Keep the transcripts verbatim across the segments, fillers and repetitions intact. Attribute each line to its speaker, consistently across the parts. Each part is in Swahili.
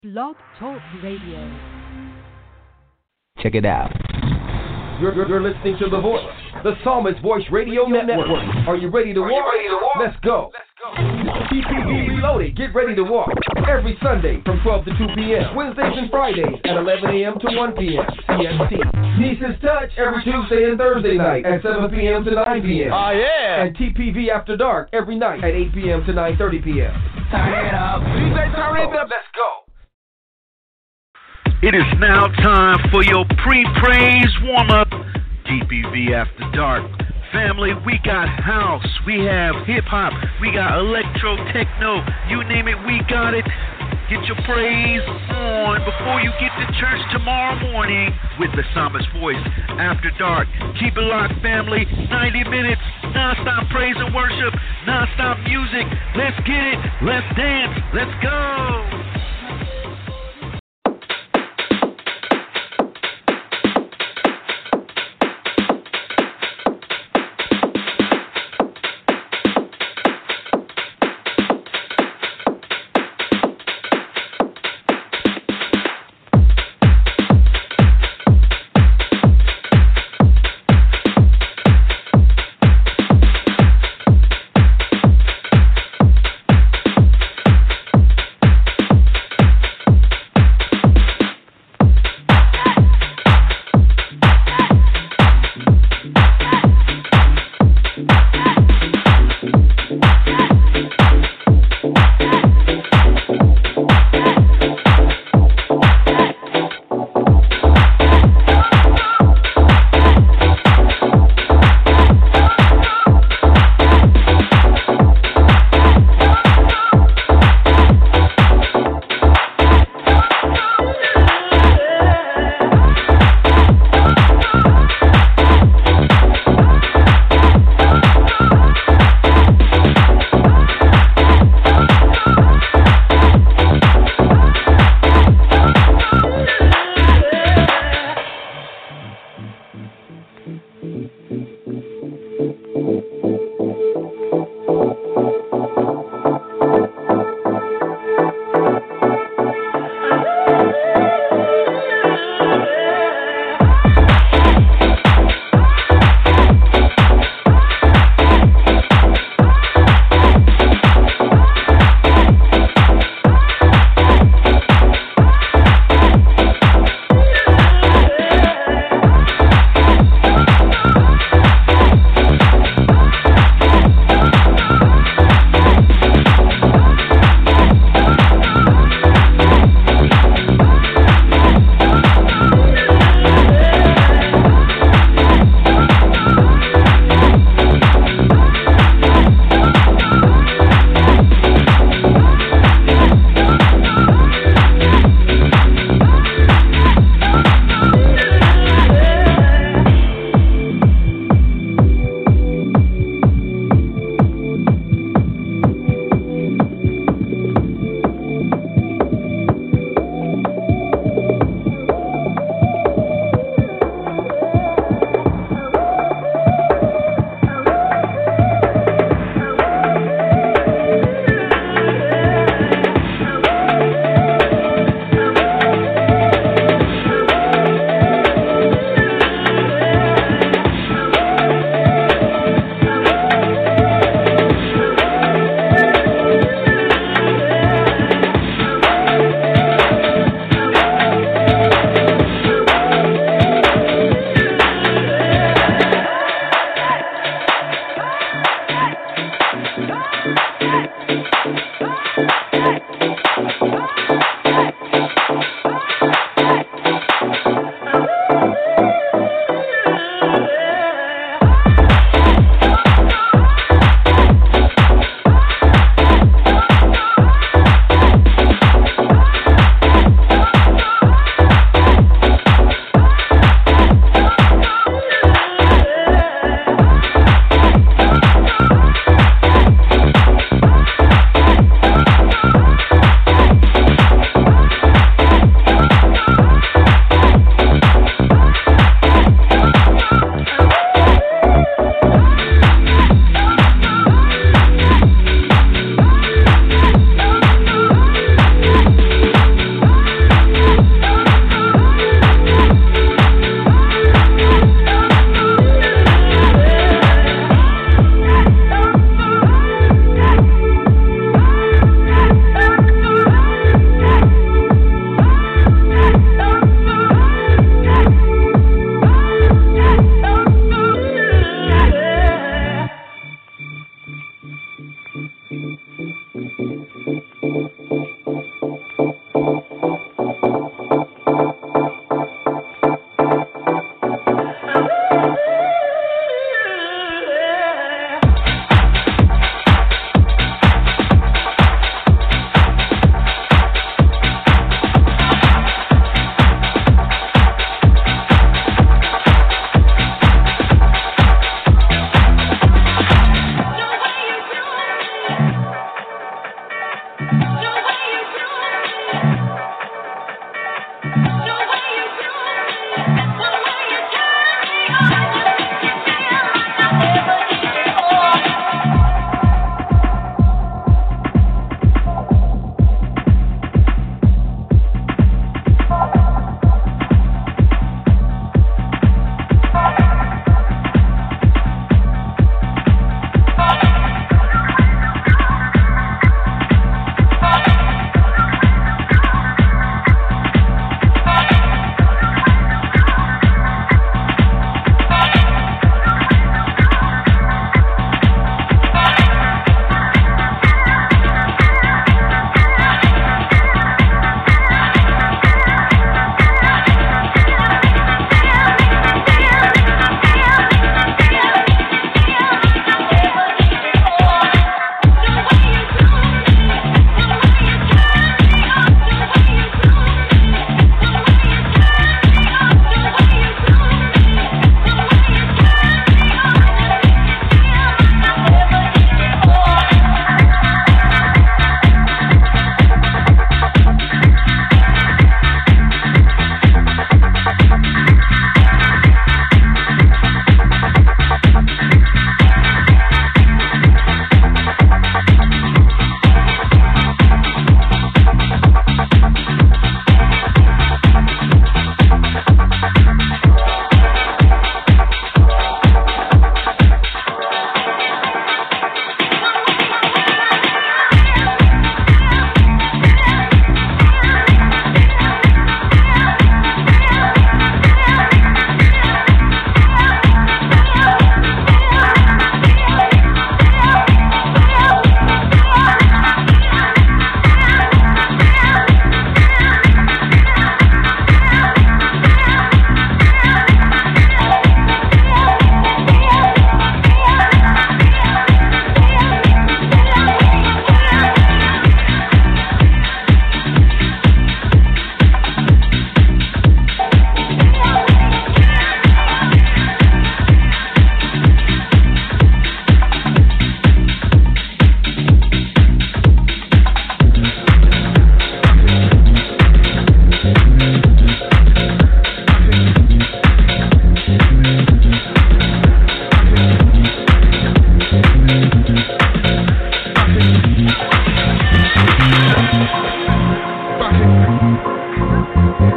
Speaker 1: Blog Talk Radio.
Speaker 2: Check it out.
Speaker 3: You're, you're, you're listening to The Voice, the Psalmist Voice Radio, Radio Network. Network. Are you ready to, walk?
Speaker 4: ready to walk?
Speaker 3: Let's go. Let's go. T P V Reloaded. Get ready to walk. Every Sunday from twelve to two p.m. Wednesdays and Fridays at eleven a.m. to one p.m. C S T. Nieces Touch every Tuesday and Thursday night at seven p.m. to nine p.m.
Speaker 4: Oh, yeah.
Speaker 3: And T P V After Dark every night at eight p.m. to nine thirty p.m.
Speaker 4: Turn it up. D J, turn it up. Let's go.
Speaker 5: It is now time for your pre-praise warm-up. T P V After Dark. Family, we got house, we have hip-hop, we got electro, techno, you name it, we got it. Get your praise on before you get to church tomorrow morning with the Psalmist Voice After Dark. Keep it locked, family. ninety minutes, non-stop praise and worship, non-stop music. Let's get it, let's dance, let's go.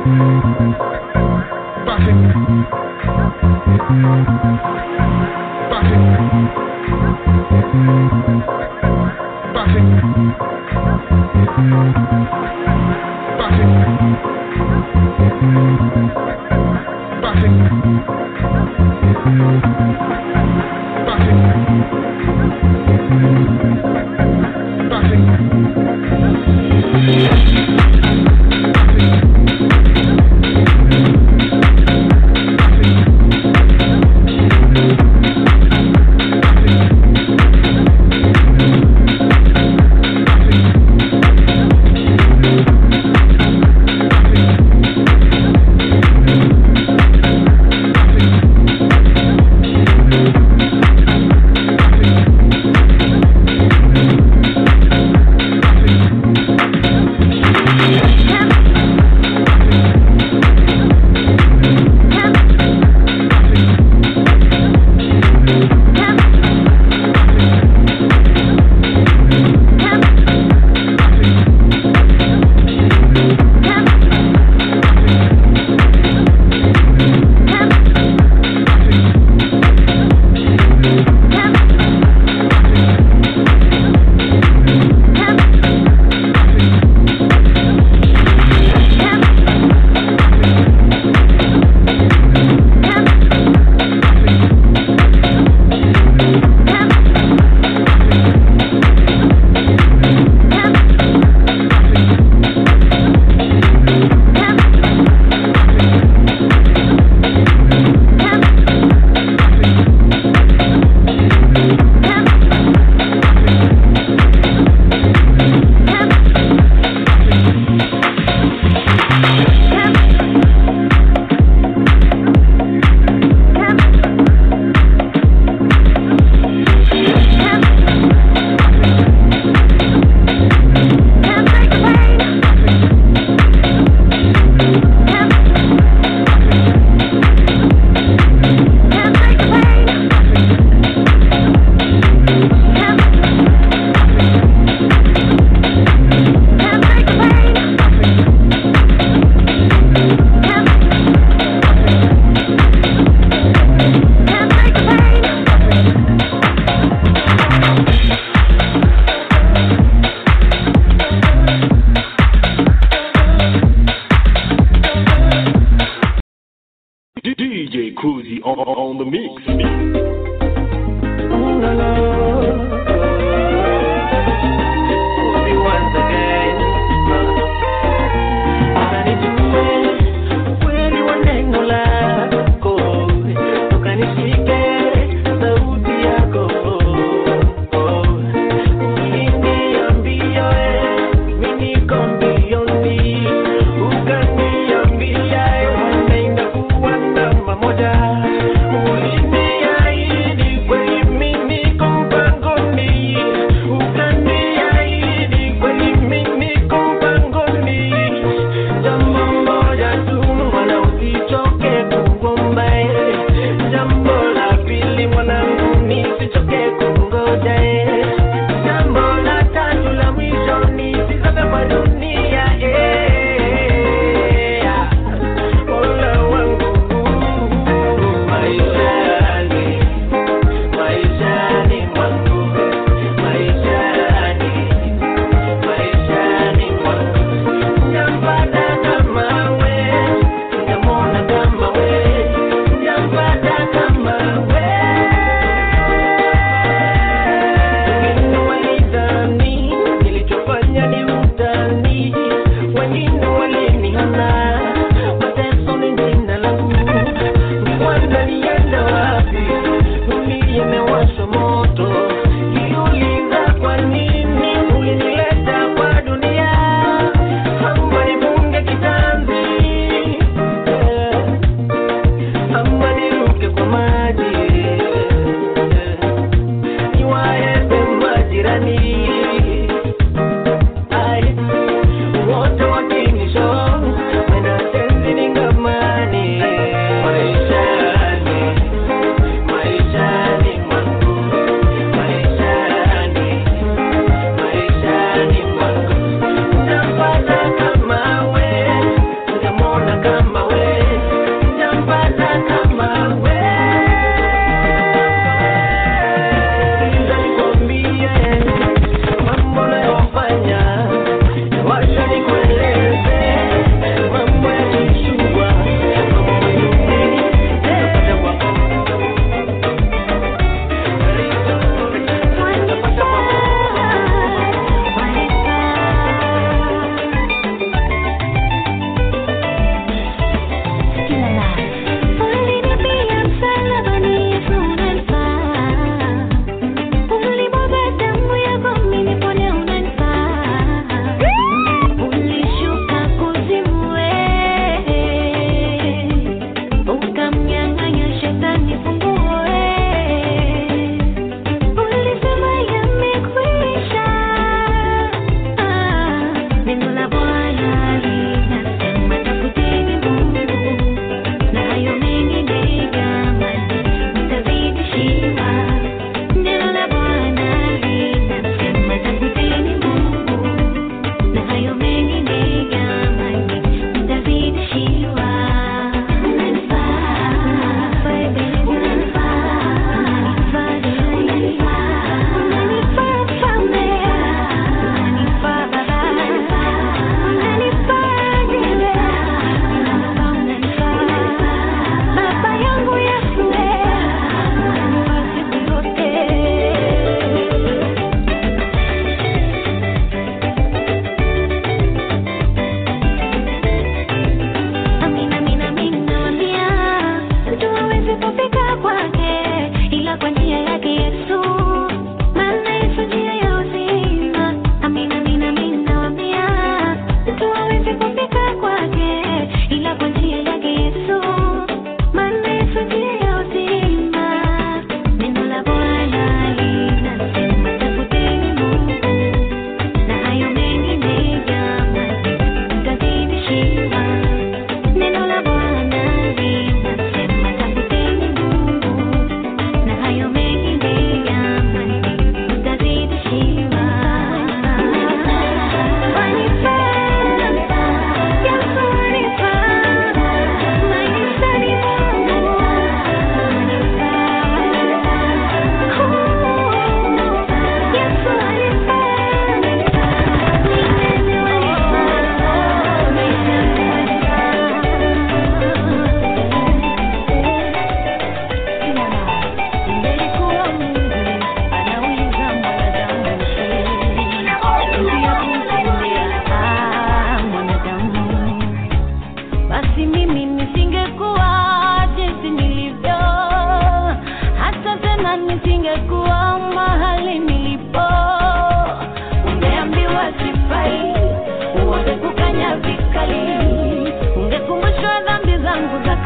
Speaker 2: on the mix.
Speaker 6: Moja, uliniambia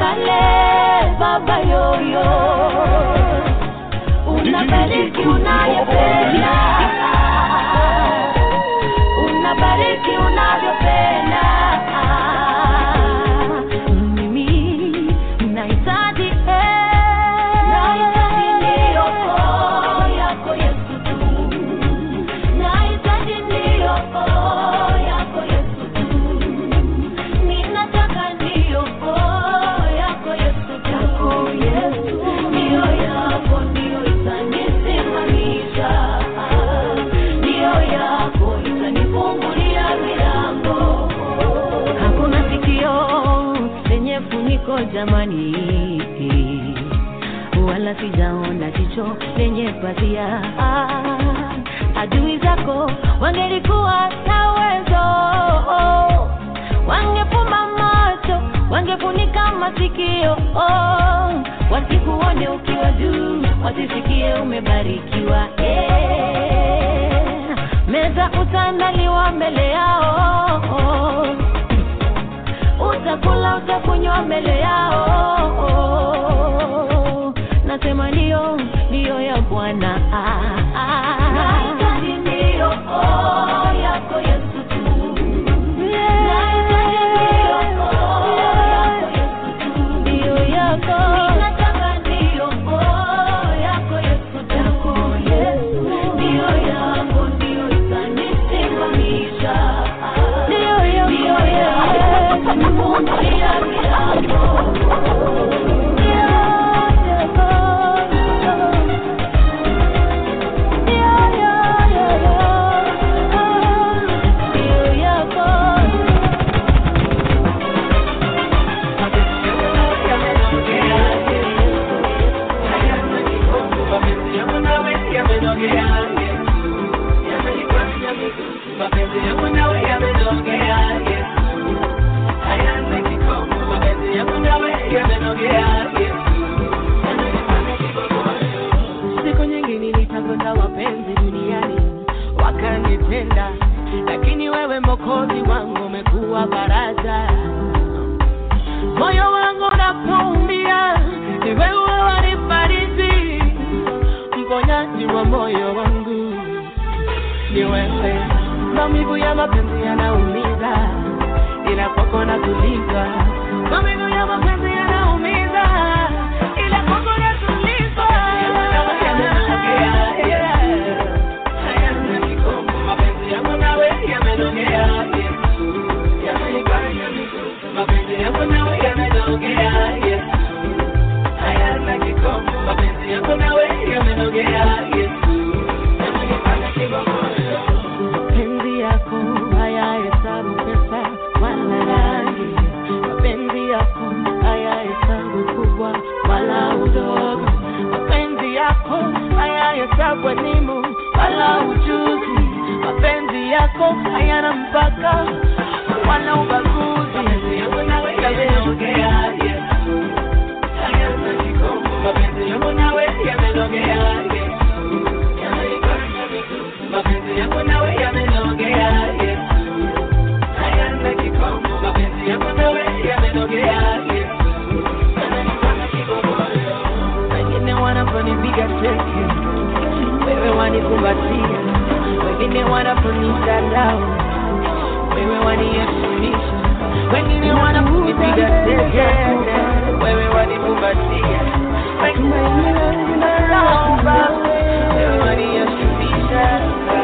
Speaker 6: pale baba yoyo, unabariki unayopenda, unabariki unavyopenda. Mimi nahitaji nahitaji ndio yako Yesu tu, nahitaji ndio yako Yesu tu, ninataka ndio yako Yesu tu, Yesu ndio yako ndio itanisimamisha, ndio yako itanifungulia milango. Hakuna sikio lenye funiko jamani, wala sijaona jicho lenye pazia. Adui zako wangelikuwa na uwezo, wangefumba macho, wangefunika masikio, wasikuone ukiwa juu, wasisikie umebarikiwa. Eh, meza utaandaliwa mbele yao, utakula utakunywa mbele yao. Nasema ndio, ndio ya Bwana. Nahitaji ndio yako Yesu tu, nahitaji ndio yako Yesu tu, ndio yako. Ninataka ndio yako Yesu tu, ndio yako ndio itanisimamisha, ndio yako itanifungulia milango. Siku nyingi nilitafuta wapenzi duniani wakanipenda, lakini wewe Mwokozi wangu umekuwa baraza. Moyo wangu unapoumia ni wewe wanifariji, mponyaji wa moyo wangu ni wewe. Maumivu ya mapenzi yanaumiza, ila kwako natuliza. Maumivu ya mapenzi yanaumiza, ila kwako natuliza. Mapenzi yangu nawe yamenogea, mapenzi yangu nawe yamenogea, hayana kikomo. Mapenzi yangu nawe yamenogea, mapenzi yako hayahesabu pesa wala rangi, mapenzi yako hayahesabu kubwa wala udogo, mapenzi yako hayahesabu elimu wala ujuzi, mapenzi yako hayana mpaka wala ubaguzi. Mapenzi yangu nawe yamenogea, hayana kikomo. Mapenzi yangu nawe yamenogea, mapenzi yangu nawe yamenogea, hayana kikomo. Mapenzi yangu nawe yamenogea, wengine wanaponipiga teke, wewe wanikumbatia. Wengine wanaponisadau, wewe waniheshimisha. Wengine wanaponipiga teke, wewe wanikumbatia. Wengine wananiomba, wewe waniheshimisha.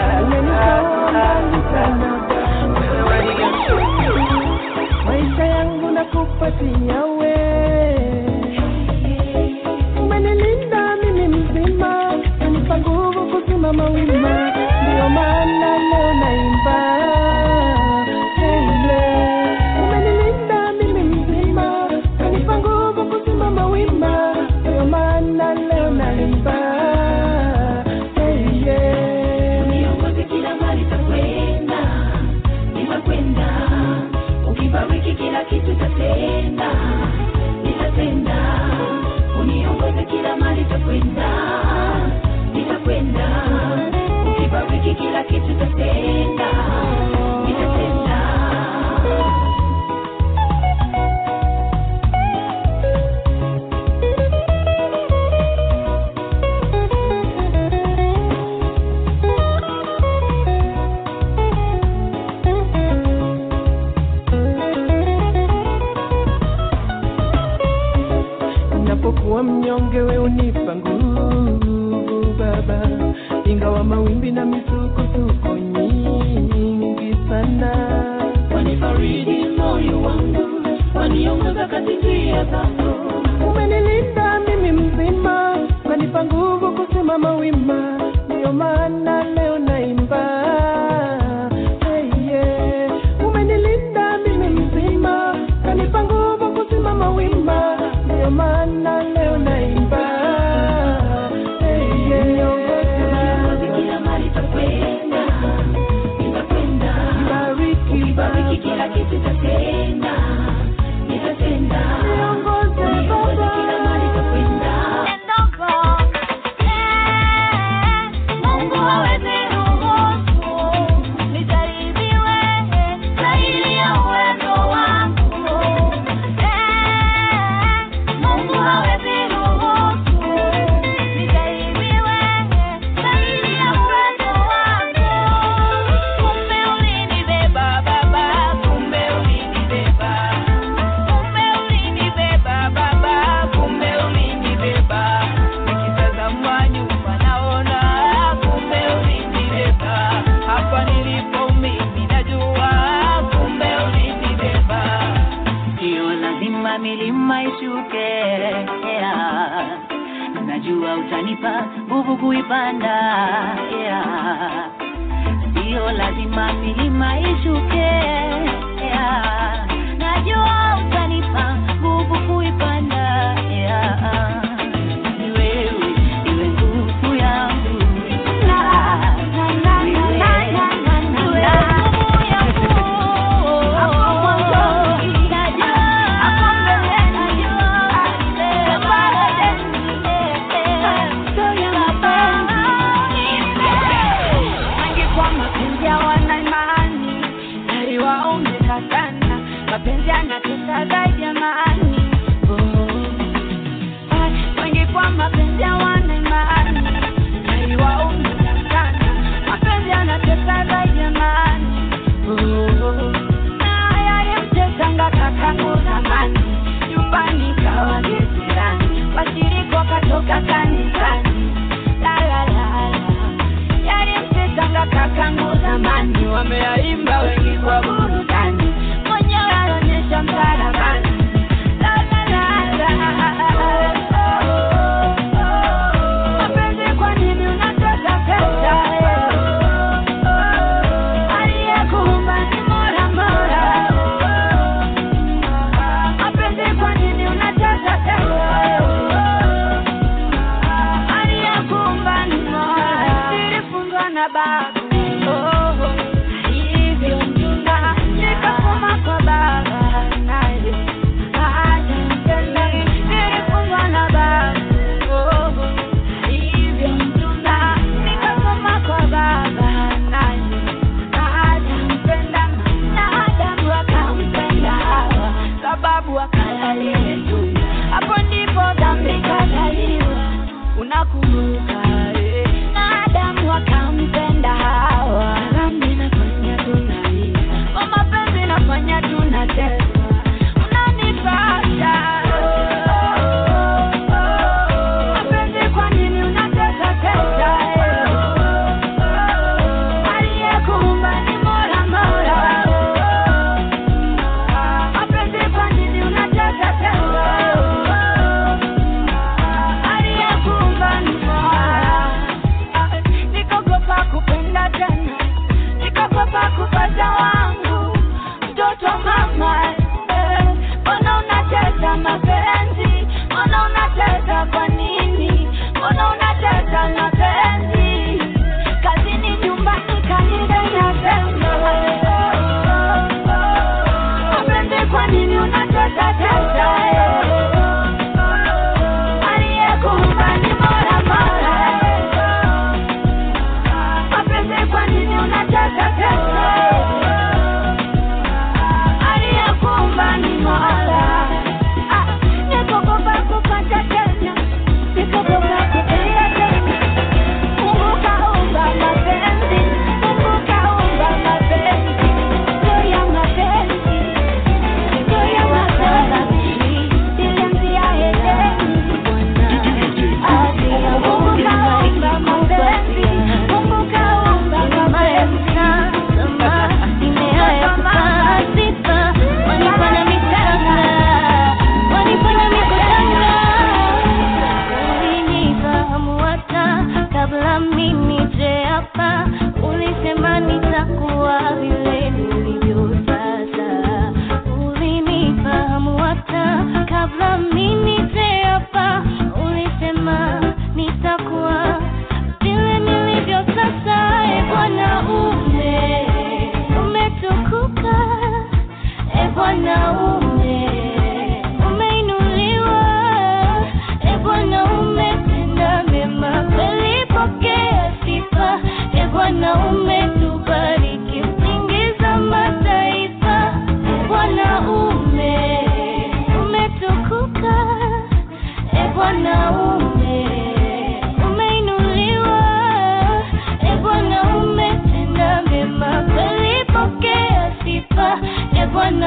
Speaker 6: Maisha yangu nakupatia wewe, umenilinda mimi mzima, unipa nguvu kusimama wima, ndio maana leo naimba. Umenilinda mimi mzima, unipa nguvu kusimama wima, ndio maana leo naimba. Uniongoze kila mahali takwenda, nitakwenda. Ukibariki kila kitu tatenda, nitatenda. Uniongoze kila mahali takwenda, nitakwenda. Ukibariki kila kitu tatenda, nitatenda. mnyonge we unipa nguvu Baba, ingawa mawimbi na misukosuko nyingi sana.
Speaker 7: Wanifariji moyo wangu, waniongoza katika njia zako.
Speaker 6: Umenilinda mimi mzima, kanipa nguvu kusimama wima, ndio maana leo naimba. Hey, yeah. Umenilinda mimi mzima, kanipa nguvu kusimama wima, ndio maana leo naimba. Hey, yeah.
Speaker 7: Niongoza kila mahali takwenda, nitakwenda.
Speaker 6: Bariki,
Speaker 7: bariki kila kitu tatenda, nitatenda.
Speaker 6: Niongoze Baba,
Speaker 7: kila mahali takwenda. Mungu aweze ruhusu nijaribiwe zaidi ya uwezo wangu. Mungu aweze ruhusu nijaribiwe zaidi ya uwezo wangu. Kumbe ulinibeba Baba, kumbe ulinibeba. Kumbe ulinibeba Baba, kumbe ulinibeba. Nikitazama nyuma naona kumbe ulinibeba. Hapa nilipo mimi najua kumbe ulinibeba. Sio lazima milima ishuke, yeah. Najua utanipa nguvu kuipanda, yeah. Sio lazima milima ishuke, yeah. Najua utanipa nguvu kuipanda, yeah. Ni wewe, iwe nguvu yangu. Mapenzi yanatesa zaidi jamani. Wengi kwa mapenzi hawana imani. Naliwaumia sana. Mapenzi yanatesa zaidi jamani. Na yalimtesanga kakangu zamani. Nyumbani kawa getirani. Washiriko katoka kanisani. La la la la. Yalimtesanga kakangu zamani. Wameyaimba wengi kwa burudani. Msalabani,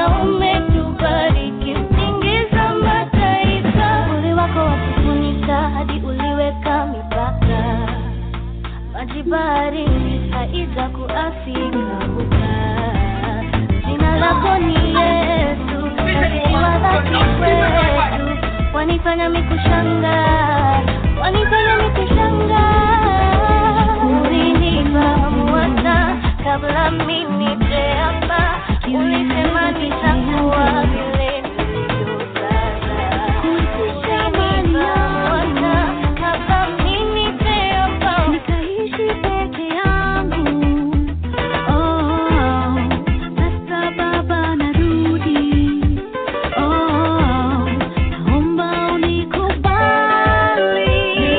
Speaker 7: umetubariki utingiza mataifa. Uli wako watufunika hadi uliweka mipaka. Maji baharini haija kuafika uka. Jina lako ni Yesu, asiwa dhati kwetu. Wanifanya mikushanga, wanifanya mikushanga. Ulinifahamu hata kabla mimi nijaapa. Ulisema nitakuwa vile nilivyo sasa. Ulinifahamu hata kabla mimi nijaapa. Nikaishi peke yangu. Oh, sasa Baba narudi. Oh, naomba unikubali.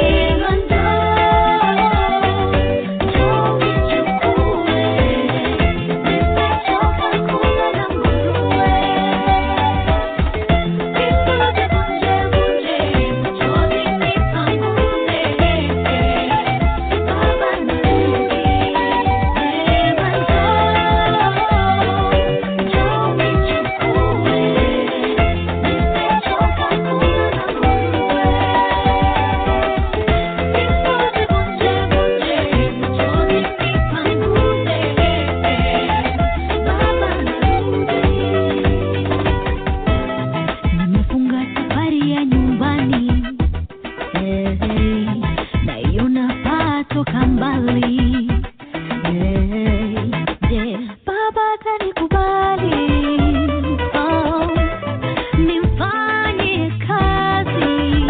Speaker 7: Nimefunga safari ya nyumbani, hey, hey, naiona patoka mbali, hey, yeah. Baba atanikubali, oh, nimfanye kazi,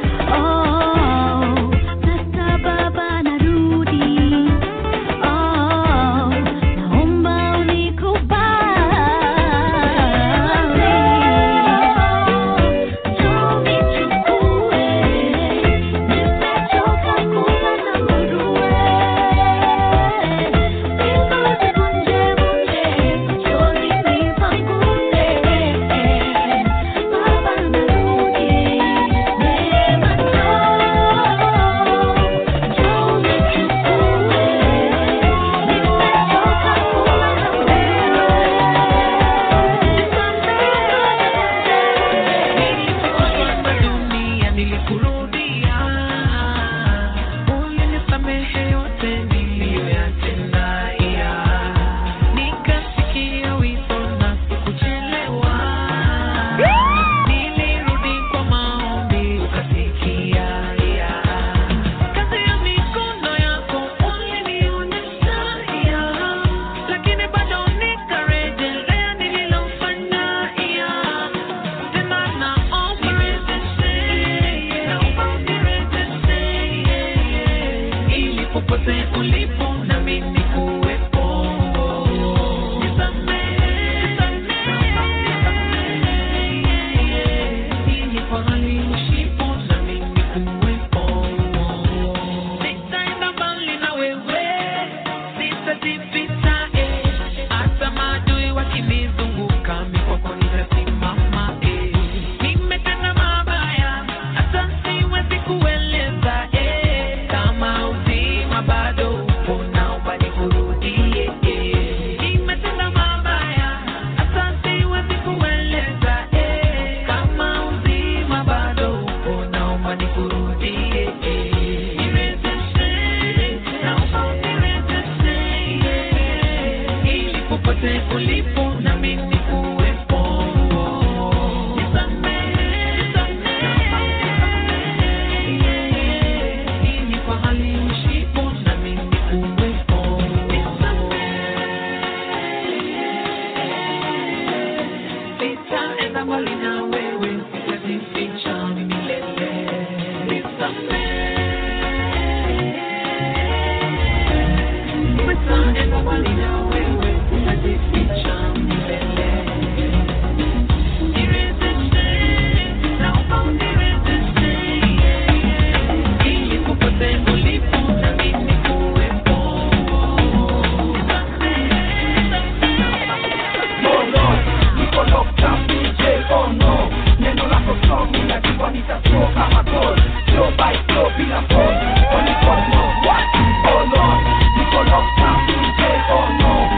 Speaker 7: oh, sasa Baba narudi, oh, naomba unikubali.
Speaker 6: Oh no, Nico locked down, D J, oh no.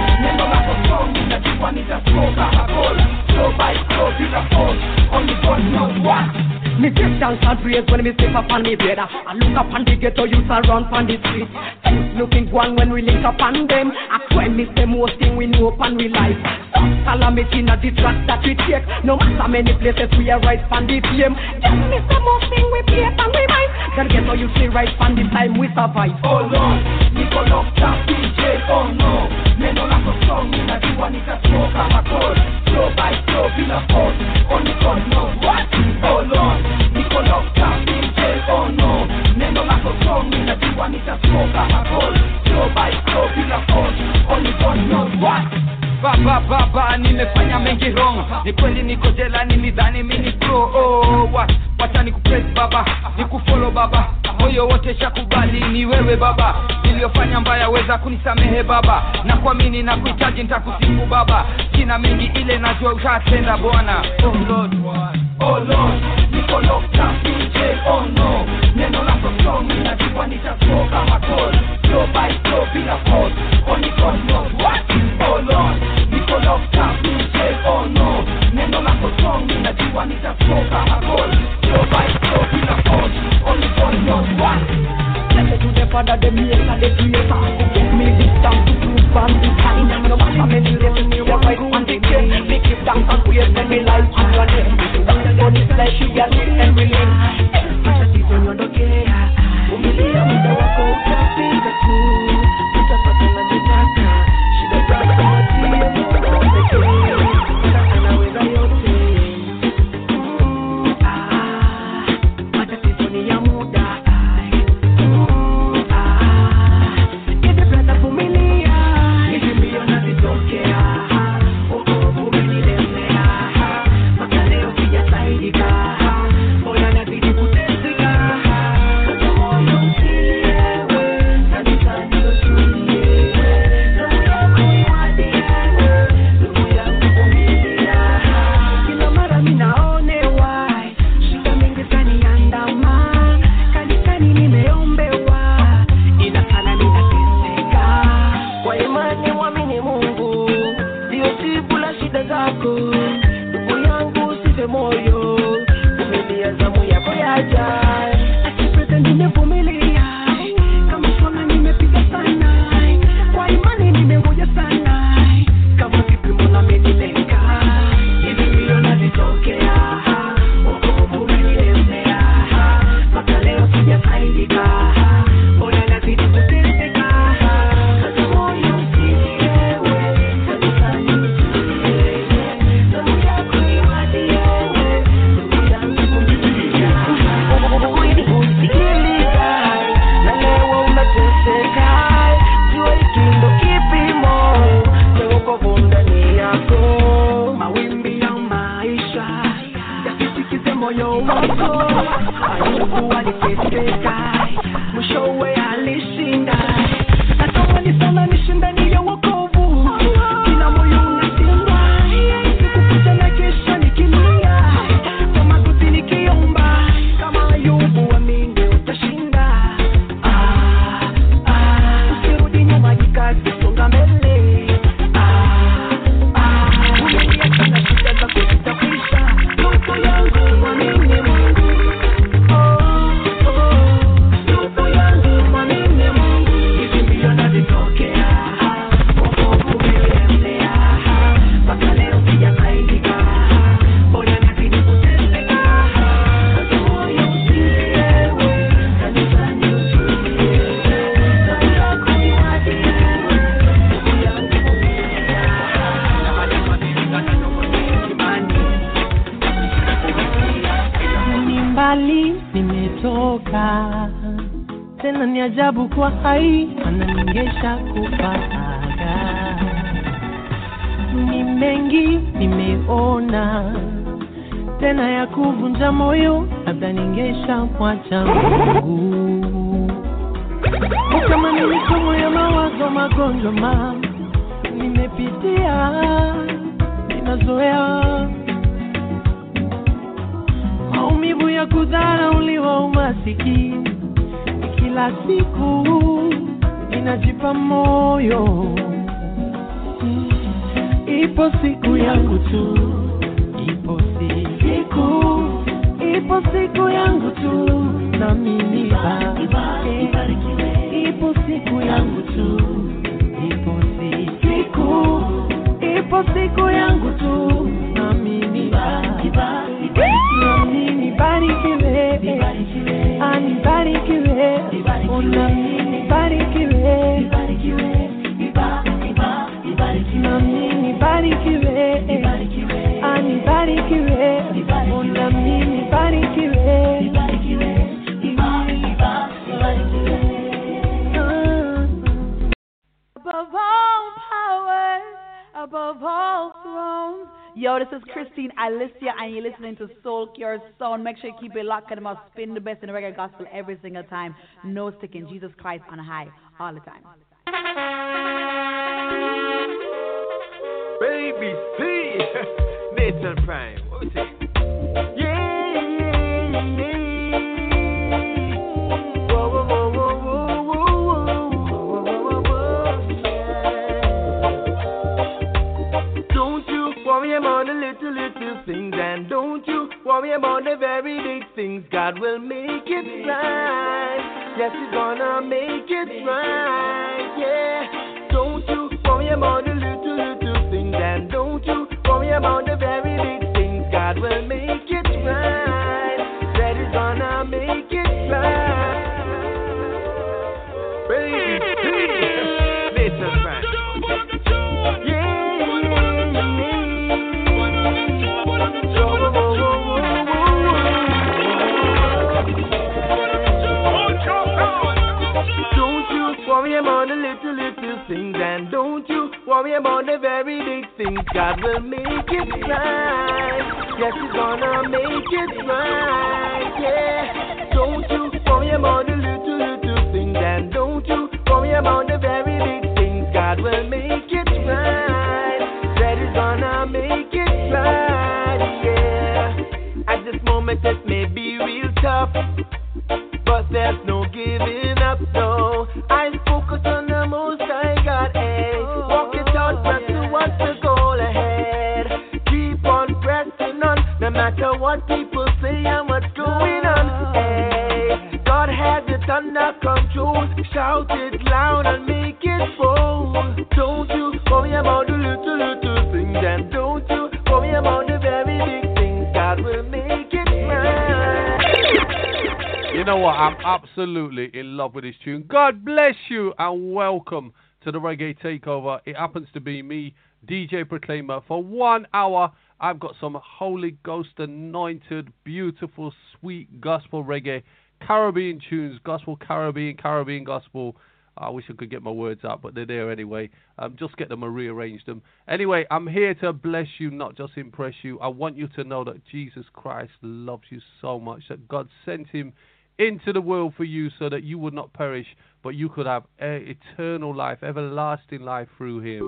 Speaker 6: Me give thanks and praise when me step up on me bed. I look up on the ghetto youth around on the street. Things looking one when we link up on them. I crime is the most thing we know upon we life. Stop calamity not the track that we take. No matter many places we are right on the fame. Just miss the most thing we play and we might. Gotta get all you see right on the time we survive.
Speaker 3: Oh Lord, Nico love that D J. Oh no, me no like a song. Me not do one, it's a smoke I'm a cold. Slow by slow, be a force. Only God knows what. Oh Lord, Nico love that D J. Oh no, me no like a song. Me not do one, it's a smoke I'm a cold. Slow by slow, be a force. Only God knows what. Baba baba nimefanya mengi wrong. Ni kweli niko jela nilidhani mimi pro. Oh what? Wacha nikupress baba, nikufollow baba. Moyo wote shakubali ni wewe baba. Niliyofanya mbaya weza kunisamehe baba. Na kuamini na kuhitaji nitakusifu baba. Sina mengi ile najua utatenda Bwana. Oh Lord, oh Lord, niko locked up D J. Oh no, neno lako strong ninajua nitasoka makol. Slow by slow bila force. Only God knows what. Oh Lord, niko locked up D J. Oh no, neno lako strong ninajua nitasoka makol. Slow by slow bila force. Only God knows what.
Speaker 6: Let me do the father, the maker, the creator. Give me this time to prove and be kind. No matter many races, me are right on the game. Me give thanks and praise when me life on your name. That's the one is like she got it and we live. Majesty on your dog, yeah. Umilia muda wako utafika tu. Utapata na jitaka. Shida zako watia Mungu pekee. Ila anaweza yote. Ah, matatizo ni ya muda. Kwa hai ananingesha kupataga. Ni mengi nimeona tena ya kuvunja moyo, labda ningesha mwacha Mungu. Kama ni misomo ya mawazo magonjwa ma nimepitia, ninazoea maumivu ya kudharauliwa, umasikini kila siku ninajipa moyo. Ipo siku yangu tu, ipo siku, ipo siku yangu tu na mimi bariki. Ipo siku yangu tu, ipo siku, ipo siku yangu tu na mimi bariki. Na mimi barikiwe, ani barikiwe, na mimi barikiwe, na mimi barikiwe, ani barikiwe, na mimi barikiwe.
Speaker 8: Above all powers, above all thrones. Yo, this is Christine Alicia, and you're listening to Soul Cure Sound. Make sure you keep it locked, and I must spin the best in the reggae gospel every single time. No sticking, Jesus Christ on high all the time.
Speaker 4: Baby C, Nathan Prime, what we say? Yeah, yeah, yeah. Whoa, whoa, whoa, whoa, whoa, whoa, whoa, whoa, yeah. Don't you worry about the little, little things, and don't you worry about the very big things. God will make it right. Yes, He's gonna make it right. Yeah. Don't you worry about the little, little things, and don't you worry about the very big things. God will make it right. That He's gonna make it right. Baby, please, Nathan Frank. Worry about the little, little things, and don't you worry about the very big things. God will make it right. Yes, He's gonna make it right. Yeah. Don't you worry about the little, little things, and don't you worry about the very big things. God will make it right. That He's gonna make it right. Yeah. At this moment it may be real tough, but there's no giving up, no. I focus on the most I got, eh. Walk it out, press towards the goal ahead. Keep on pressing on, no matter what people say and what's going on, eh. God has it under control. Shout it loud and make it bold. Don't you worry about the little, little things, and don't you worry about the very big things. God will make it right.
Speaker 9: You know what? I'm absolutely in love with this tune. God bless you and welcome to the Reggae Takeover. It happens to be me, D J Proclaimer. For one hour, I've got some Holy Ghost anointed, beautiful, sweet gospel reggae, Caribbean tunes, gospel Caribbean, Caribbean gospel. I wish I could get my words out, but they're there anyway. Um, just get them and rearrange them. Anyway, I'm here to bless you, not just impress you. I want you to know that Jesus Christ loves you so much, that God sent Him into the world for you so that you would not perish, but you could have a eternal life, everlasting life through Him.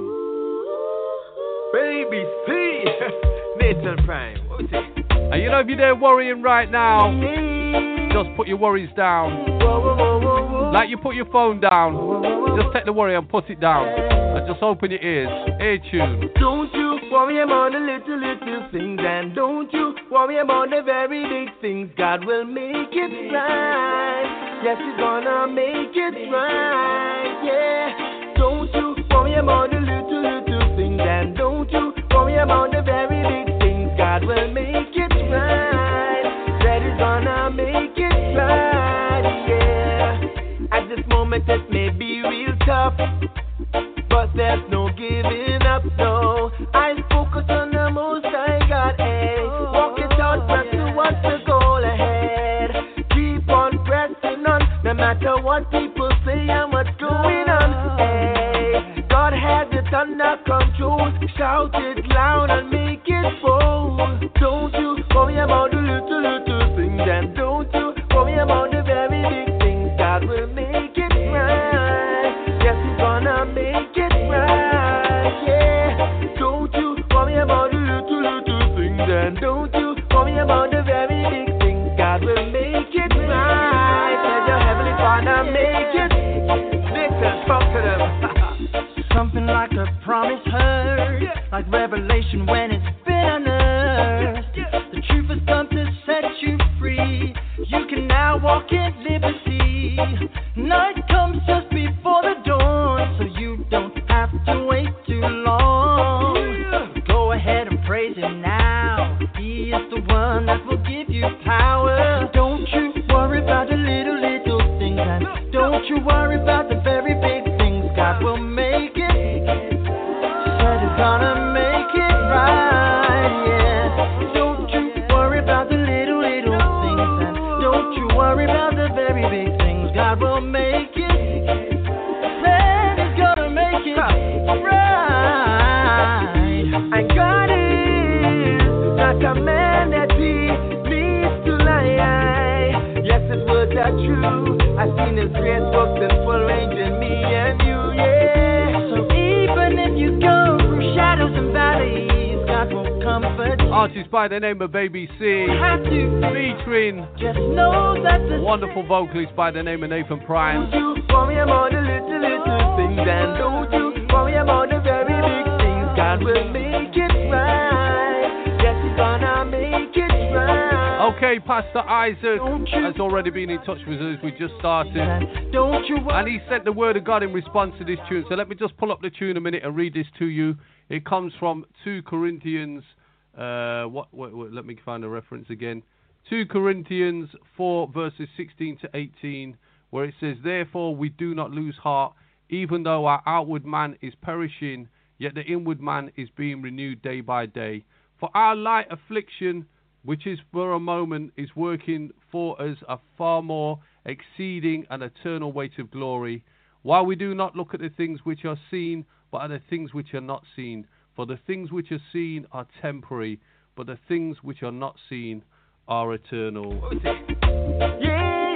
Speaker 4: Baby C, Nathan Prime, what we say?
Speaker 9: And you know, if you're there worrying right now, just put your worries down. Like you put your phone down, just take the worry and put it down. And just open your ears. Ear tune.
Speaker 4: Don't you worry about the little, little things, and don't you worry about the very big things. God will make it right. Yes, He's gonna make it right. Yeah. Don't you worry about the little, little things, and don't you worry about the very big things. God will make it right. That He's gonna make it right. Yeah. At this moment it may be real tough, but there's no giving up, no. I focus on the most I got, eh. Walk it out, press towards the goal ahead. Keep on pressing on, no matter what people say and what's going on, eh. God has it under control. Shout it loud and make it bold. Don't you worry about the little, little things, and don't you worry about the very big things. God will make it right. Yes, He's gonna make it right. Yeah. Don't you worry about the little, little things, and don't you worry about the very big things. God will make it right. Let your Heavenly Father make it. Listen, talk to them.
Speaker 6: Something like a promise heard, like revelation when it's been unearthed. The truth has come to set you free. You can
Speaker 4: that will give you power. Don't you worry about the little, little things, and don't you worry about the very big things. God will make it. Said He's gonna make it right, yeah. Don't you worry about the little, little things, and don't you worry about the very big things. God will make it. Said He's gonna make it right. And God is not a man that He needs to lie. Yes, His words are true. I've seen His great works in full range in me and you, yeah. So even if you go through shadows and valleys, God will comfort you.
Speaker 9: Artist by the name of Baby C, featuring
Speaker 4: just know that the
Speaker 9: wonderful vocalist by the name of Nathan Prime.
Speaker 4: Don't you worry about the little, little things, and don't you worry about the very big things. God will make it right. Yes, He's gonna make it right.
Speaker 9: Okay, Pastor Isaac has already been in touch with us. We just started.
Speaker 4: Don't you
Speaker 9: and he sent the word of God in response to this tune. So let me just pull up the tune a minute and read this to you. It comes from two Corinthians. Uh, what, what, what? Let me find the reference again. two Corinthians four, verses sixteen to eighteen, where it says, "Therefore we do not lose heart, even though our outward man is perishing, yet the inward man is being renewed day by day. For our light affliction, which is for a moment, is working for us a far more exceeding and eternal weight of glory, while we do not look at the things which are seen, but at the things which are not seen. For the things which are seen are temporary, but the things which are not seen are eternal."
Speaker 4: Yeah, yeah,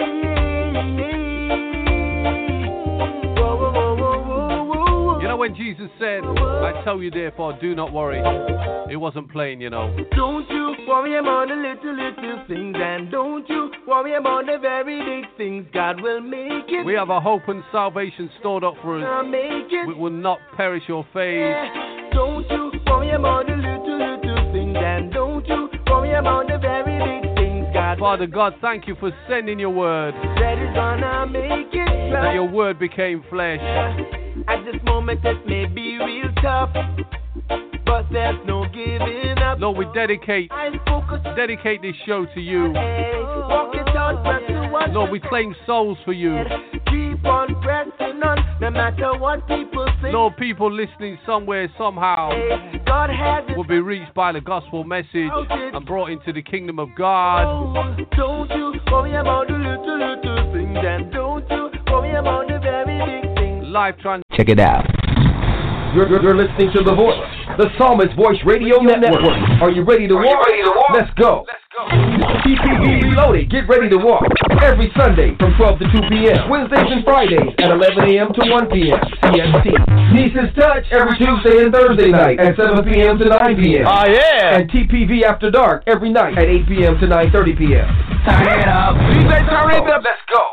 Speaker 4: yeah. Whoa, whoa, whoa, whoa, whoa, whoa.
Speaker 9: You know when Jesus said, "I tell you therefore, do not worry," it wasn't plain, you know.
Speaker 4: Don't you worry about the little, little things, and don't you worry about the very big things. God will make it.
Speaker 9: We have a hope and salvation stored up for us.
Speaker 4: Make it.
Speaker 9: We will not perish or fade.
Speaker 4: Don't you worry about the little, little things, and don't you worry about the very big things. God,
Speaker 9: Father God, thank you for sending your word.
Speaker 4: That is gonna make it right.
Speaker 9: That your word became flesh.
Speaker 4: At this moment it may be real tough, but there's no giving up.
Speaker 9: Lord, we dedicate dedicate this show to you.
Speaker 4: Hey, walk it out, press to one.
Speaker 9: Lord, we claim souls for you.
Speaker 4: Keep on pressing on, no matter what people say.
Speaker 9: Lord, people listening somewhere, somehow,
Speaker 4: hey, God has
Speaker 9: will be reached by the gospel message and brought into the kingdom of God.
Speaker 4: Oh, don't you worry about the little, little things, and don't you worry about the very big things.
Speaker 9: Live trans.
Speaker 3: Check it out. You're, you're, you're listening to The Voice, the Psalmist Voice Radio Network. Are you ready to walk? Ready to walk? Let's go. Let's go. T P V Reloaded, get ready to walk. Every Sunday from twelve to two p.m. Wednesdays and Fridays at eleven a.m. to one p.m. C S T. Nieces Touch every Tuesday and Thursday night at seven p.m. to nine p.m.
Speaker 10: Oh, yeah.
Speaker 3: And T P V After Dark every night at eight p.m. to nine thirty p.m.
Speaker 10: Turn it up.
Speaker 3: D J, turn it up. Let's go.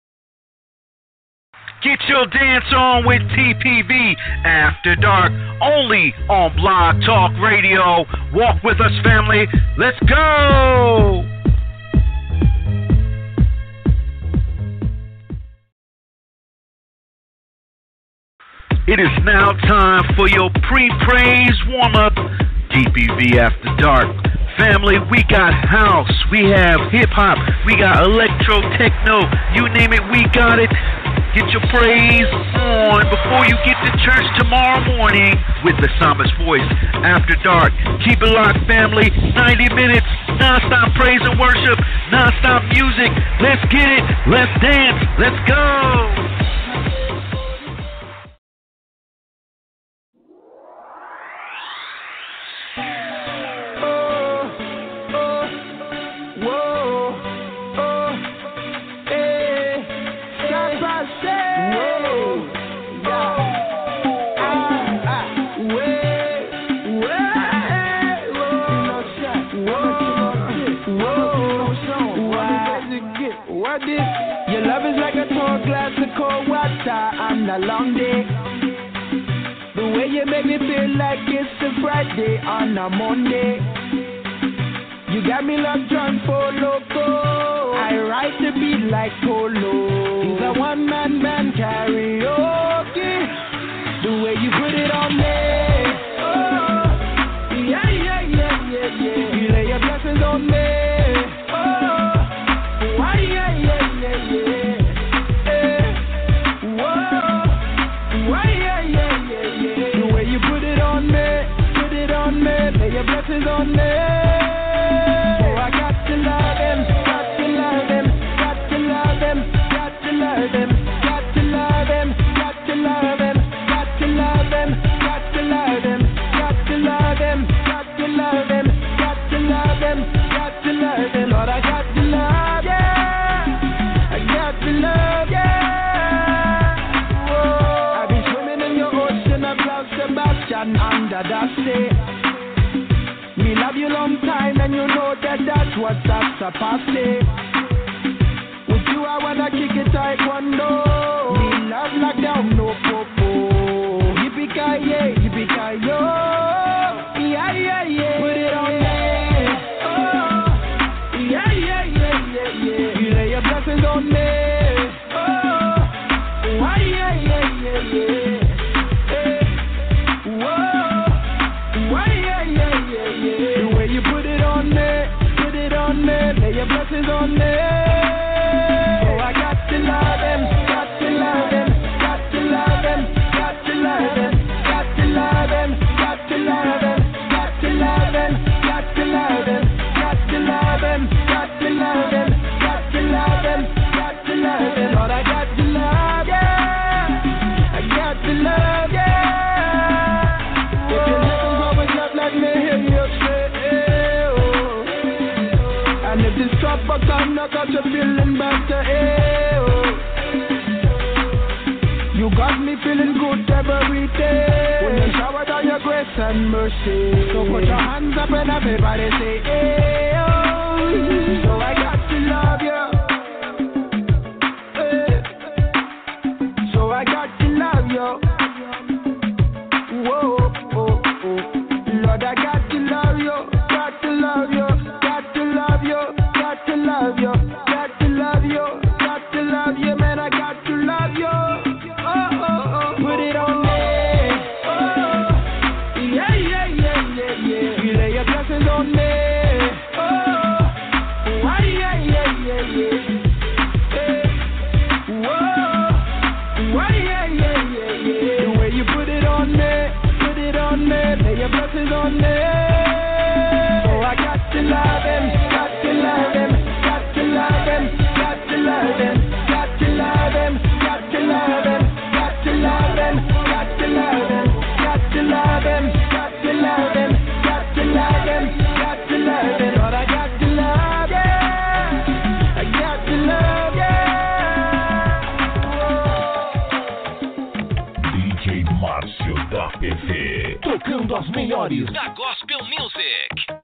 Speaker 5: Get your dance on with T P V After Dark, only on Blog Talk Radio. Walk with us, family. Let's go! It is now time for your pre-praise warm-up, T P V After Dark. Family, we got house, we have hip-hop, we got electro, techno, you name it, we got it. Get your praise on before you get to church tomorrow morning with the Psalmist Voice After Dark. Keep it locked, family. ninety minutes, non-stop praise and worship, non-stop music. Let's get it. Let's dance. Let's go.
Speaker 4: Your love is like a tall glass of cold water on a long day. The way you make me feel like it's a Friday on a Monday. You got me locked on for loco. I write the beat like Polo. He's a one-man band karaoke. The way you put it on me. Oh, yeah, yeah, yeah, yeah, yeah. You lay your blessings on me. rather stay. Me love you long time and you know that that's what that's supposed to say. With you I wanna kick it taekwondo. Me love like down no popo. Yippee-ki-yay, yippee-ki-yo. Yeah, yeah, yeah. Put it on me. Oh, yeah, yeah, yeah, yeah, yeah. You lay your blessings on me. Oh, why, yeah, yeah, yeah, yeah. Hey, whoa, why, yeah, yeah, yeah, yeah. The way you put it on me, put it on me, lay your blessings on me. Oh, I got to love him, got to love him, got to love him, got to love him, got to love him, got to love him, got to love him, got to love him, got to love him, got to love him, got to love him, got to love him. Lord, I got to love ya, I got to love ya. If your lips always up, let me hear you say, oh. And if this top box I'm not got you feeling better, eh, oh. You got me feeling good every day. When you shower down your grace and mercy. So put your hands up and everybody say, eh, oh. So I got to love you. Eh. So I got to love you. Whoa, oh, oh. Lord, I got to love you. Got to love you. Got to love you. Got to love you. Got to love you. Got to love you, man. I got to love you. Oh, oh, oh. Put it on me. Oh, yeah, yeah, yeah, yeah, yeah. You lay your blessings on me. Oh, why, yeah, yeah, yeah, yeah. Hey, whoa, why, yeah, yeah, yeah, yeah. The way you put it on me, put it on me, lay your blessings on me. Oh, I got to love him, got to love him, got to love him, got to love him, got to love him, got to love him, got to love him, got to love him, got to love him, got to love him, got to love him, got to love him. Lord, I got to love ya, I got to love ya.
Speaker 2: D J Márcio da P V, tocando as melhores
Speaker 10: da Gospel Music.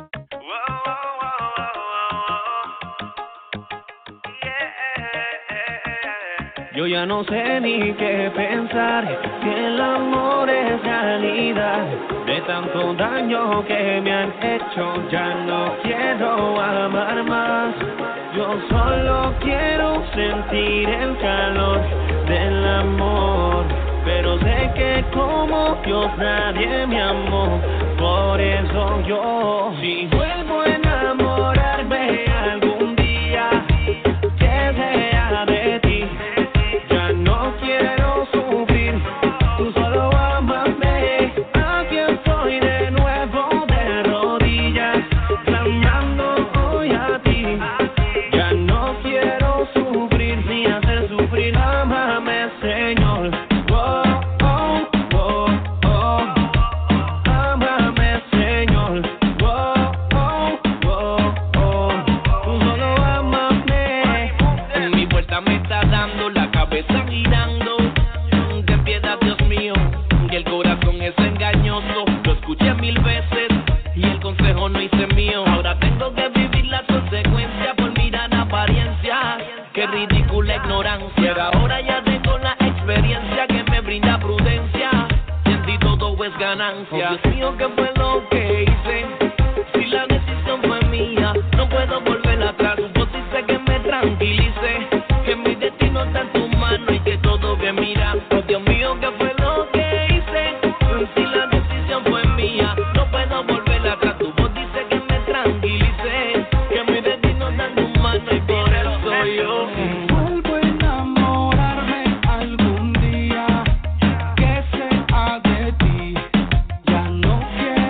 Speaker 11: Yo ya no sé ni qué pensar, si el amor es realidad. De tanto daño que me han hecho, ya no quiero amar más. Yo solo quiero sentir el calor del amor, pero sé que como Dios nadie me amó. Por eso yo, si vuelvo a enamorarme algún día, que sea de ti. No quiero sufrir, tú solo ámame. Aquí estoy de nuevo de rodillas, clamando hoy a ti. Ya no quiero sufrir ni hacer sufrir, ámame, Señor. Oh, oh, oh, oh. Ámame, Señor. Oh, oh, oh, oh. Tú solo ámame. En mi puerta me está dando la cabeza girando. Ten piedad, Dios mío, y el corazón es engañoso. Lo escuché mil veces y el consejo no hice mío. Ahora tengo que vivir la consecuencia por mirar apariencia. Qué ridícula ignorancia. Ahora ya tengo la experiencia que me brinda prudencia. Sentí todo es ganancia. Oh, Dios mío, ¿qué fue lo que hice? Si la decisión fue mía, no puedo volver atrás. Tu voz dice que me tranquilice, que mi destino está en tu mano y que todo bien mira. Oh, Dios mío, ¿qué fue lo que hice? Si la decisión fue mía, no puedo volver atrás. Tu voz dice que me tranquilice, que mi destino está en tu mano y por eso yo vuelvo a enamorarme algún día, que sea de ti. Ya no quiero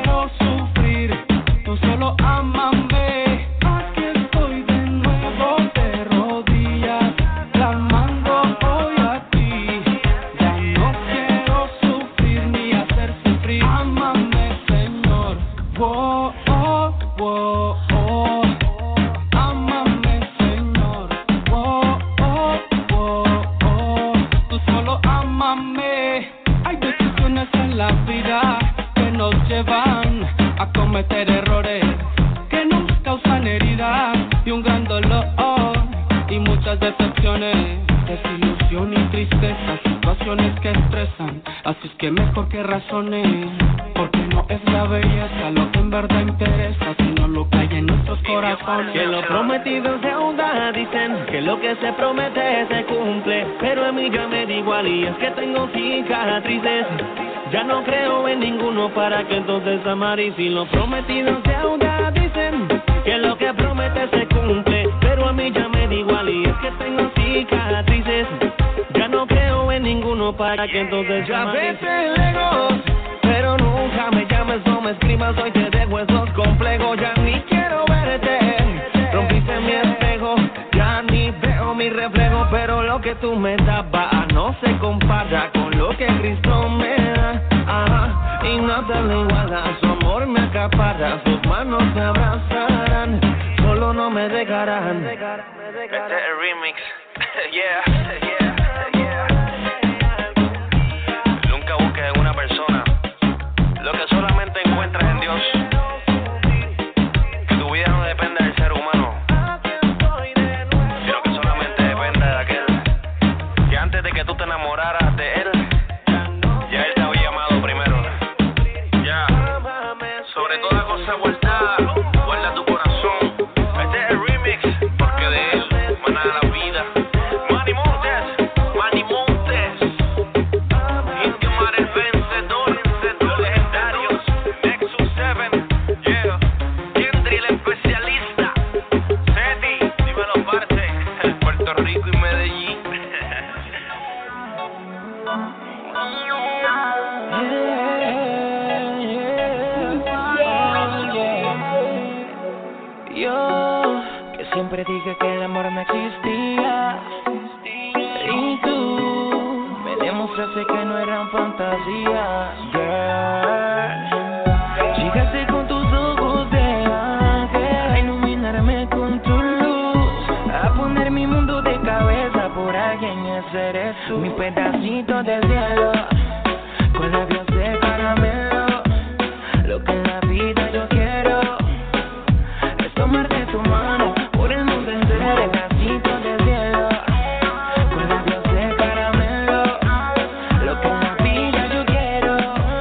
Speaker 11: vida y un gran dolor y muchas decepciones, desilusión y tristeza, situaciones que estresan. Así es que mejor que razones, porque no es la belleza lo que en verdad interesa, sino lo que hay en nuestros corazones.
Speaker 6: Que lo prometido es deuda, dicen que lo que se promete se cumple, pero a mí ya me da igual y es que tengo cicatrices. Ya no creo en ninguno para que entonces amar, y si lo prometido es deuda, dicen que lo que promete se cumple, pero a mí ya me da igual y es que tengo cicatrices. Ya no creo en ninguno para que entonces ya vete lejos, pero nunca me llames, no me escribas, hoy te dejo esos complejos. Ya ni quiero verte, rompiste mi espejo, ya ni veo mi reflejo, pero lo que tú me dabas no se compara con lo que Cristo me da. Ajá, y nada le iguala, su amor me acapara, sus manos me abrazarán, solo no me dejarán.
Speaker 12: Este es el remix. Yeah, yeah. Nunca busques en una persona lo que solamente encuentras en Dios. Que tu vida no depende del ser humano, sino que solamente depende de aquel que antes de que tú te enamoraras de él, ya él te había amado primero. Ya, sobre toda cosa guardada, guarda tu corazón. Este es el remix, porque de él emana la vida. Manny Montes, Manny Montes, Indio Mar el vencedor, los legendarios, Nexus siete, yeah, Kendry el especialista, Seti, dímelo parte, Puerto Rico y Medellín.
Speaker 6: Yo, que siempre dije que el amor no existía, y tú me demostraste que no eran fantasías, girl. Llegaste con tus ojos de ángel a iluminarme con tu luz, a poner mi mundo de cabeza por alguien, ese eres tú. Mi pedacito del cielo, con labios de caramelo, lo que en la vida yo quiero es tomarte tu mano por el mundo entero. Pedacito del cielo, con labios de caramelo, lo que en la vida yo quiero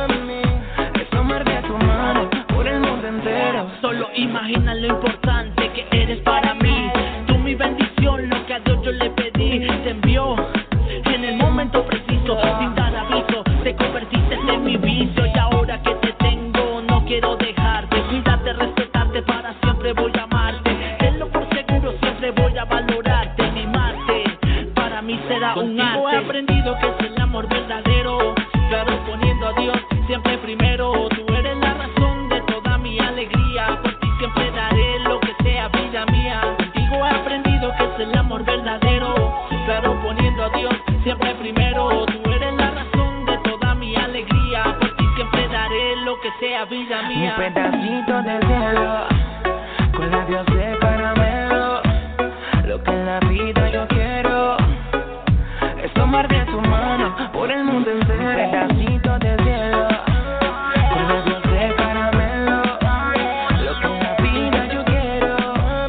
Speaker 6: es tomarte tu mano por el mundo entero.
Speaker 13: Solo imagina lo importante que eres para mí. Tú mi bendición, lo que a Dios yo le pedí. Te envió en el momento preciso, sin dar aviso. Te convertiste en mi vicio y ahora que te tengo no quiero dejarte. Cuídate, respetarte, para siempre voy a amarte. Tenlo por seguro, siempre voy a valorarte, mimarte. Para mí será un arte. Contigo he aprendido que es el amor verdadero, claro, poniendo a Dios siempre primero. Tú eres la razón de toda mi alegría, por ti siempre daré lo que sea vida mía. Contigo he aprendido que es el amor verdadero, claro, poniendo a Dios siempre primero. Tú eres la razón de toda mi alegría, por ti siempre daré lo que sea vida mía.
Speaker 6: Mi pedacito del cielo, con labios de caramelo, lo que en la vida yo quiero es tomar de tu mano por el mundo entero. Mi pedacito del cielo, con labios de caramelo, lo que en la vida yo quiero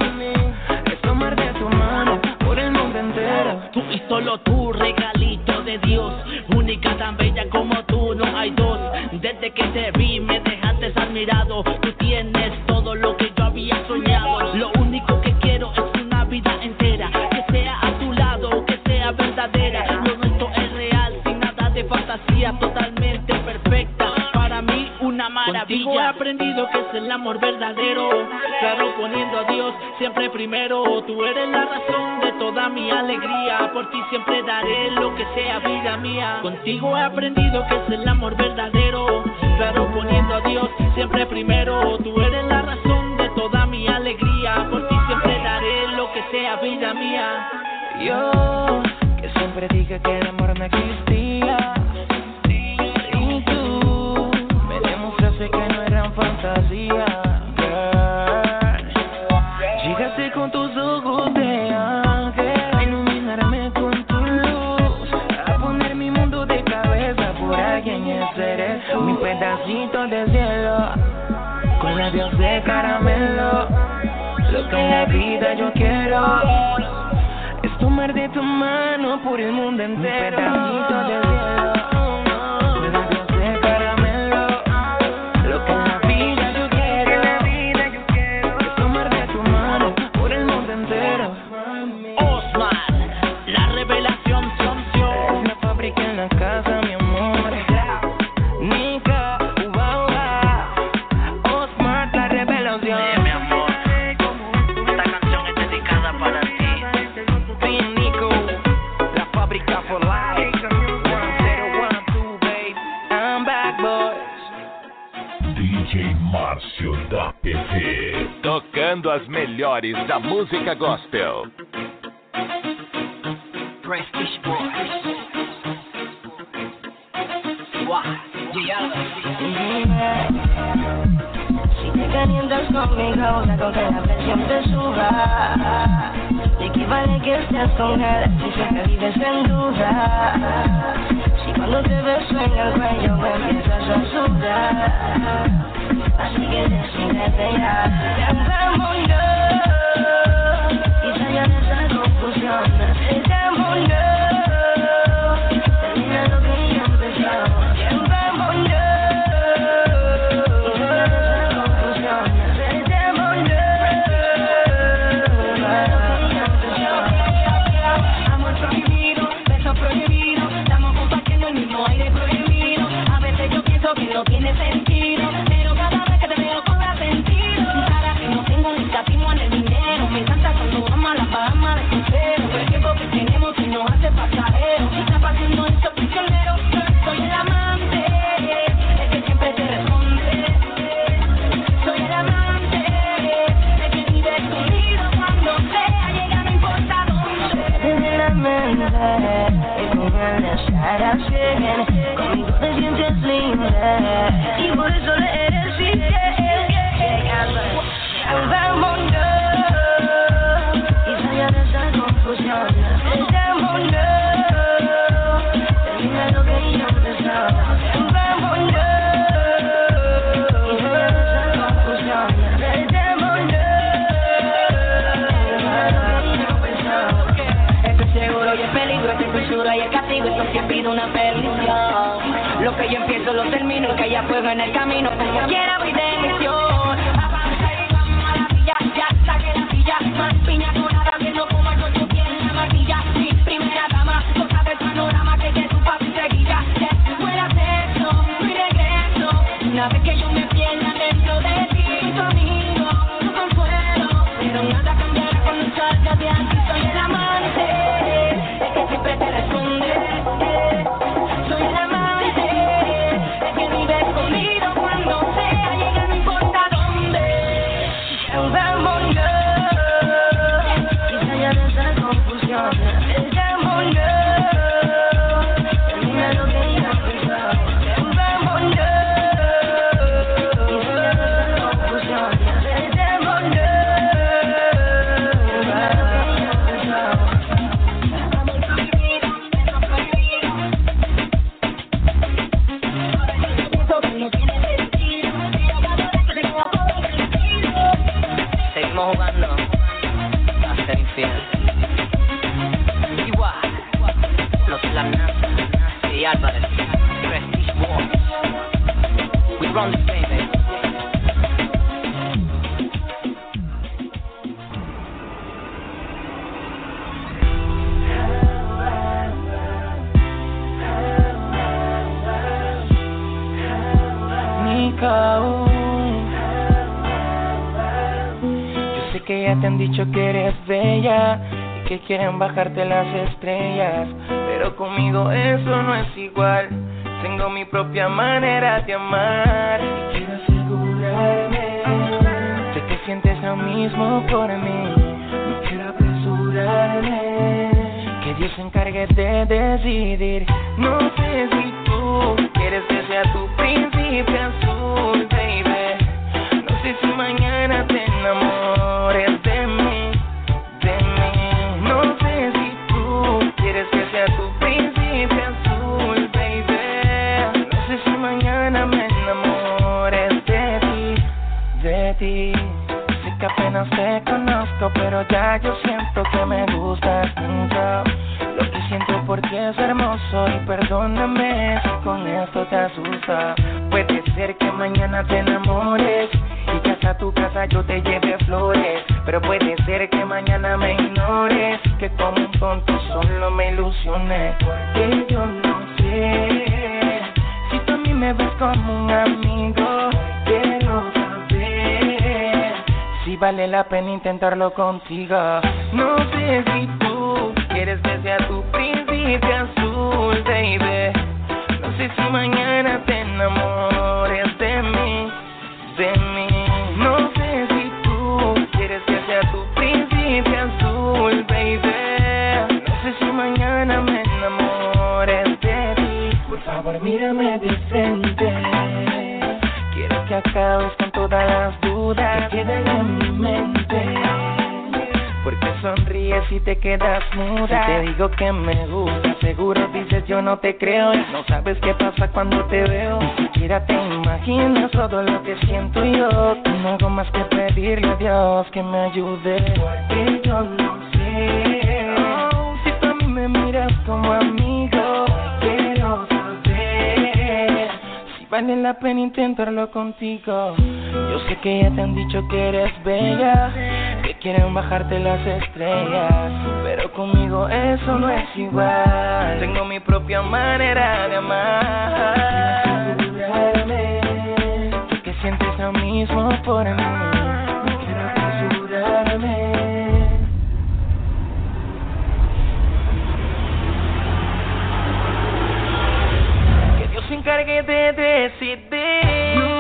Speaker 6: es tomar de tu mano por el mundo entero.
Speaker 13: Tú y solo tú, regalito de Dios, única tan bella como tú, no hay dos. Desde que te vi me dejaste admirado, tú tienes todo lo que yo había soñado. Lo único que quiero es una vida entera, que sea a tu lado, que sea verdadera. Lo nuestro es real, sin nada de fantasía, totalmente perfecta, para mí una maravilla. Contigo he aprendido que es el amor verdadero, claro, poniendo a Dios siempre primero. Tú eres la razón de toda mi alegría, por ti siempre daré lo que sea vida mía. Contigo he aprendido que es el amor verdadero, claro, poniendo a Dios siempre primero. Tú eres la razón de toda mi alegría, por ti siempre daré lo que sea vida mía.
Speaker 6: Yo, que siempre dije que el amor no existía, y tú me demostraste que no eran fantasías, girl. Llegaste con tus ojos de ángel a iluminarme con tu luz, a poner mi mundo de cabeza por alguien, ese eres tú. Mi pedacito del cielo, con labios de caramelo,
Speaker 14: Lo que en la vida yo quiero es tomar de tu mano por el mundo entero. Un pedacito de cielo, pedazos de caramelo. Lo que en la vida yo quiero, en la vida yo quiero es tomar de tu mano por el mundo entero.
Speaker 13: Osmar, la revelación, son,
Speaker 14: son. Es la fábrica en la casa, mi amor. Nika, uva, uva. Osmar, la revelación.
Speaker 13: Oye, mi amor, esta canción es dedicada para ti.
Speaker 14: Team Nico, la fábrica for life. one zero one two, babe. I'm back, boys.
Speaker 2: D J Márcio da P V.
Speaker 15: Tocando as melhores da música gospel.
Speaker 13: Prestige Boys. Wow,
Speaker 14: Si te calientas conmigo, hago que la presión te suba. ¿De qué vale que estés con él si siempre vives en duda? Si cuando te beso en el cuello me empiezas a sudar. Así que decídete ya. Tengámonos y salgan de esa confusión. Tengámonos, termina lo que ya empezó.
Speaker 16: Que no tiene sentido, pero cada vez que te veo cobra sentido. Cara que no tengo ni escatismo en el dinero. Me encanta cuando vamos a la fama de crucero. Pero el tiempo que tenemos y nos hace pasajero. Está pasando esto prisionero. Soy el amante, el que siempre te responde. Soy el amante, el que vive escondido cuando sea llega no importa dónde.
Speaker 14: Desde la mente y con el estar así. Conmigo te sientes linda y por eso le eres infiel. Vámonos y salga de esa confusión. Vámonos, termina lo que ya empezó. Vámonos y salga de esa confusión. Vámonos, termina lo que ya empezó.
Speaker 16: Esto es seguro y es peligro, esta es censura y el castigo. Esto siempre pide una perdición. Lo que yo empiezo lo termino, que haya fuego en el camino, como quiera voy de misión. Avanza y vamos a la villa, ya saqué la silla, más piña colada, viendo como el cuerpo tiene la maquilla. Mi primera dama, cosa del panorama, que de tu papi seguilla. Fuera sexo, mi regreso, una vez que yo me pierda dentro de ti, tu amigo, tu consuelo. Pero nada cambiará cuando salgas de aquí, soy el amante, el que siempre te responde. Soy el amante, el que vive escondido cuando sea llega no importa dónde.
Speaker 14: Vámonos y salga de esa confusión. Vámonos, termina lo que ya empezó. Vámonos y salga de esa confusión. Vámonos,
Speaker 16: seguimos jugando a ser infiel. Igual, los La NASA y Álvarez, Prestige Boys. We run the baby.
Speaker 14: Nika, yo sé que ya te han dicho que eres bella y que quieren bajarte las estrellas, pero conmigo eso no es igual. Tengo mi propia manera de amar y quiero asegurarme de que sientes lo mismo por mí. No quiero apresurarme, que Dios se encargue de decidir. No sé si tú quieres que sea tu príncipe azul, baby. No sé si mañana te enamores de mí, de mí. No sé si tú quieres que sea tu príncipe azul, baby. No sé si mañana me enamores de ti, de ti. Sé que apenas te conozco. pero ya yo siento que me gustas mucho. Lo que siento por ti es hermoso y perdóname si con esto te asusta. Puede ser que mañana te enamores y que hasta tu casa yo te lleve flores, pero puede ser que mañana me ignores, que como un tonto solo me ilusiones. Porque yo no sé si tú a mí me ves como un amigo. Quiero saber si vale la pena intentarlo contigo. No sé si tú quieres que sea tu príncipe azul, baby. No sé si mañana te enamores de mí, de mí. No sé si tú quieres que sea tu príncipe azul, baby. No sé si mañana me enamores de ti. Por favor, mírame de frente. Quiero que acabes con todas las dudas que quedan en mi mente. Porque sonríes y te quedas muda. Si te digo que me gusta, seguro dices yo no te creo. No sabes qué pasa cuando te veo. Ni siquiera te imaginas todo lo que siento yo. No hago más que pedirle a Dios que me ayude. Porque yo no sé oh, si tú a mí me miras como amigo. Quiero saber si vale la pena intentarlo contigo. Yo sé que ya te han dicho que eres bella, que quieren bajarte las estrellas, pero conmigo eso no es igual. Tengo mi propia manera de amar. Quiero asegurarme que sientes lo mismo por mí. Quiero asegurarme. Que Dios se encargue de decidir.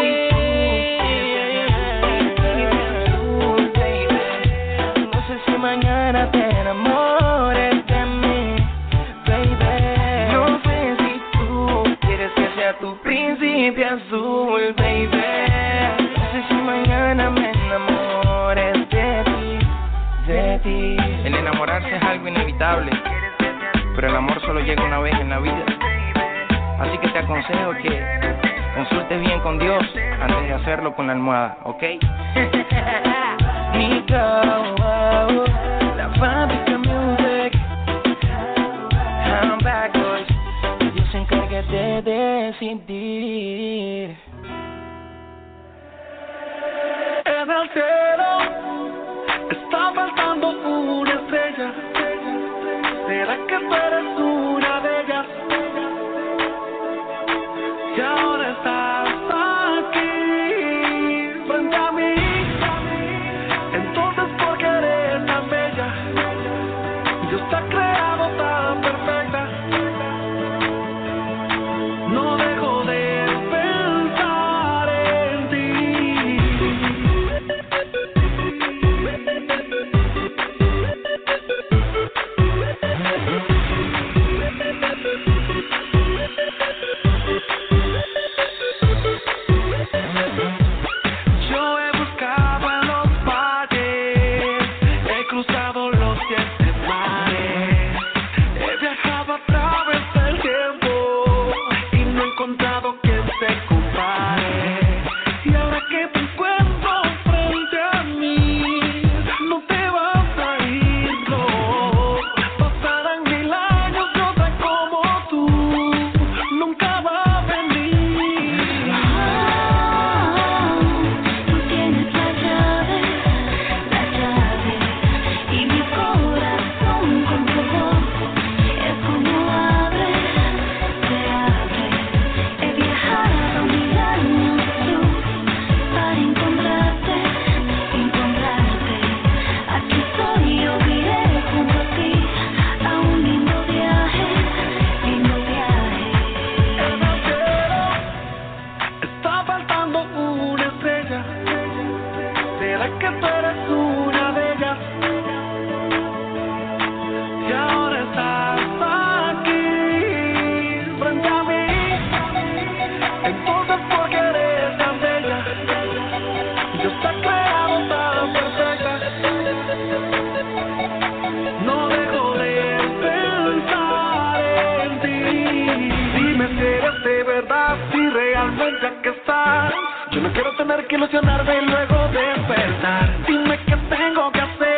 Speaker 14: Mañana te enamores de mí, baby. No sé si tú quieres que sea tu príncipe azul, baby. No sé si mañana me enamores de ti, de ti. El enamorarse es algo inevitable, pero el amor solo llega una vez en la vida. Así que te aconsejo que consultes bien con Dios antes de hacerlo con la almohada, ¿ok? Nico, wow, la fábrica music. I'm back, boys. Dios se encarga de decidir.
Speaker 17: En el cielo está faltando una estrella. ¿Será que tú eres una de ellas? Y ahora estás aquí frente a mí. Entonces, ¿por qué eres tan bella? Dios te ha creado tan perfecta. No dejo de pensar en ti. Yo he buscado en los valles, he cruzado los siete mares, he viajado a través del tiempo y no he encontrado quien se compare. Y ahora que te encuentro frente a mí, no te vas a ir, no. Pasarán mil años y otra como tú nunca va a venir.
Speaker 7: Tú tienes la llave, la llave, y mi corazón con tu voz es como abre, se abre. He viajado mil años luz para encontrarte, encontrarte. Aquí estoy, yo iré junto a ti a un lindo viaje, lindo viaje.
Speaker 17: En el cielo está faltando una estrella. ¿Será que tú eres una de ellas? Y ahora estás aquí frente a mí. Entonces, ¿por qué eres tan bella? Dios te ha creado tan perfecta. No dejo de pensar en ti. Dime si eres de verdad, si realmente aquí estás. Yo no quiero tener que ilusionarme y luego despertar. Dime qué tengo que hacer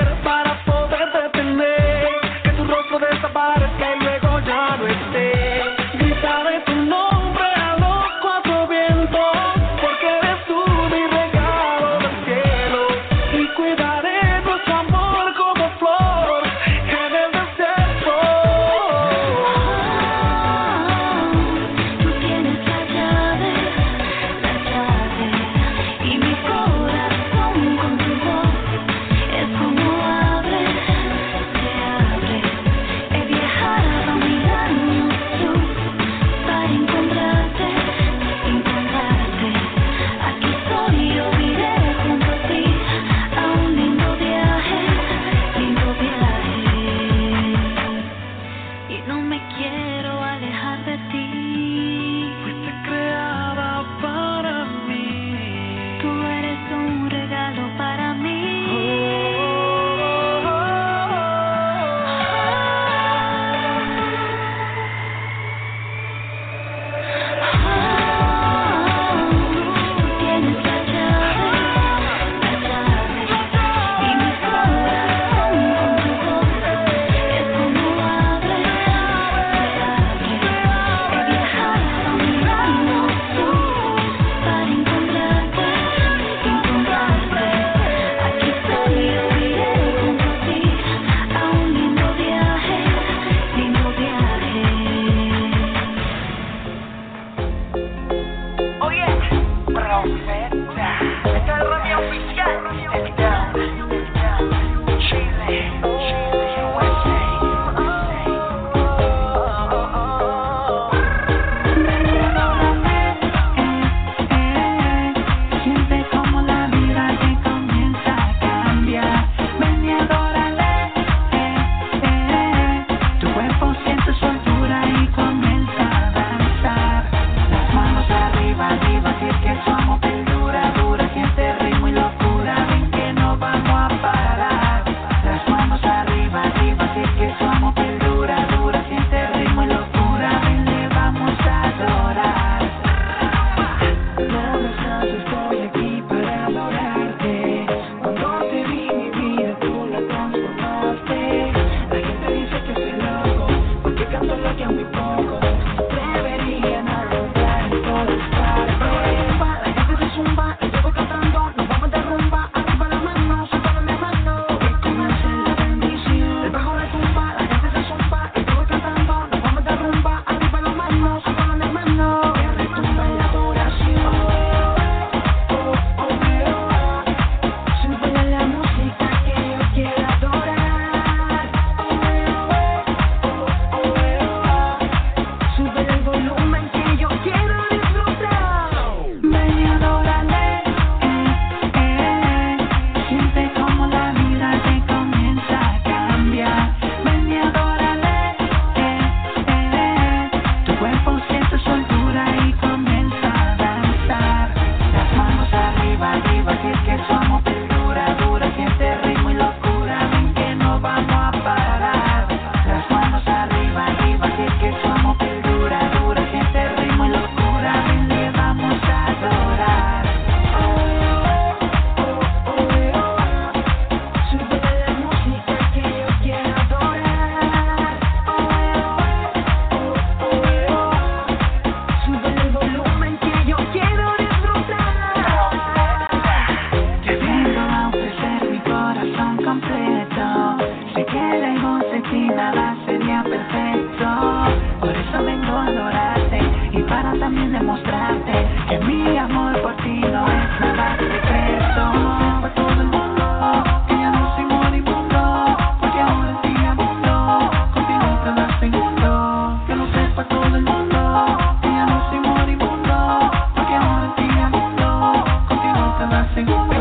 Speaker 6: reto. Sé que lejos de ti nada sería perfecto. Por eso vengo a adorarte y para también demostrarte que mi amor por ti no es nada secreto. Para todo el mundo, que ya no soy moribundo, porque ahora en ti abundo, contigo cada segundo. Que lo sepa todo el mundo, que ya no soy moribundo, porque ahora en ti abundo, contigo cada segundo.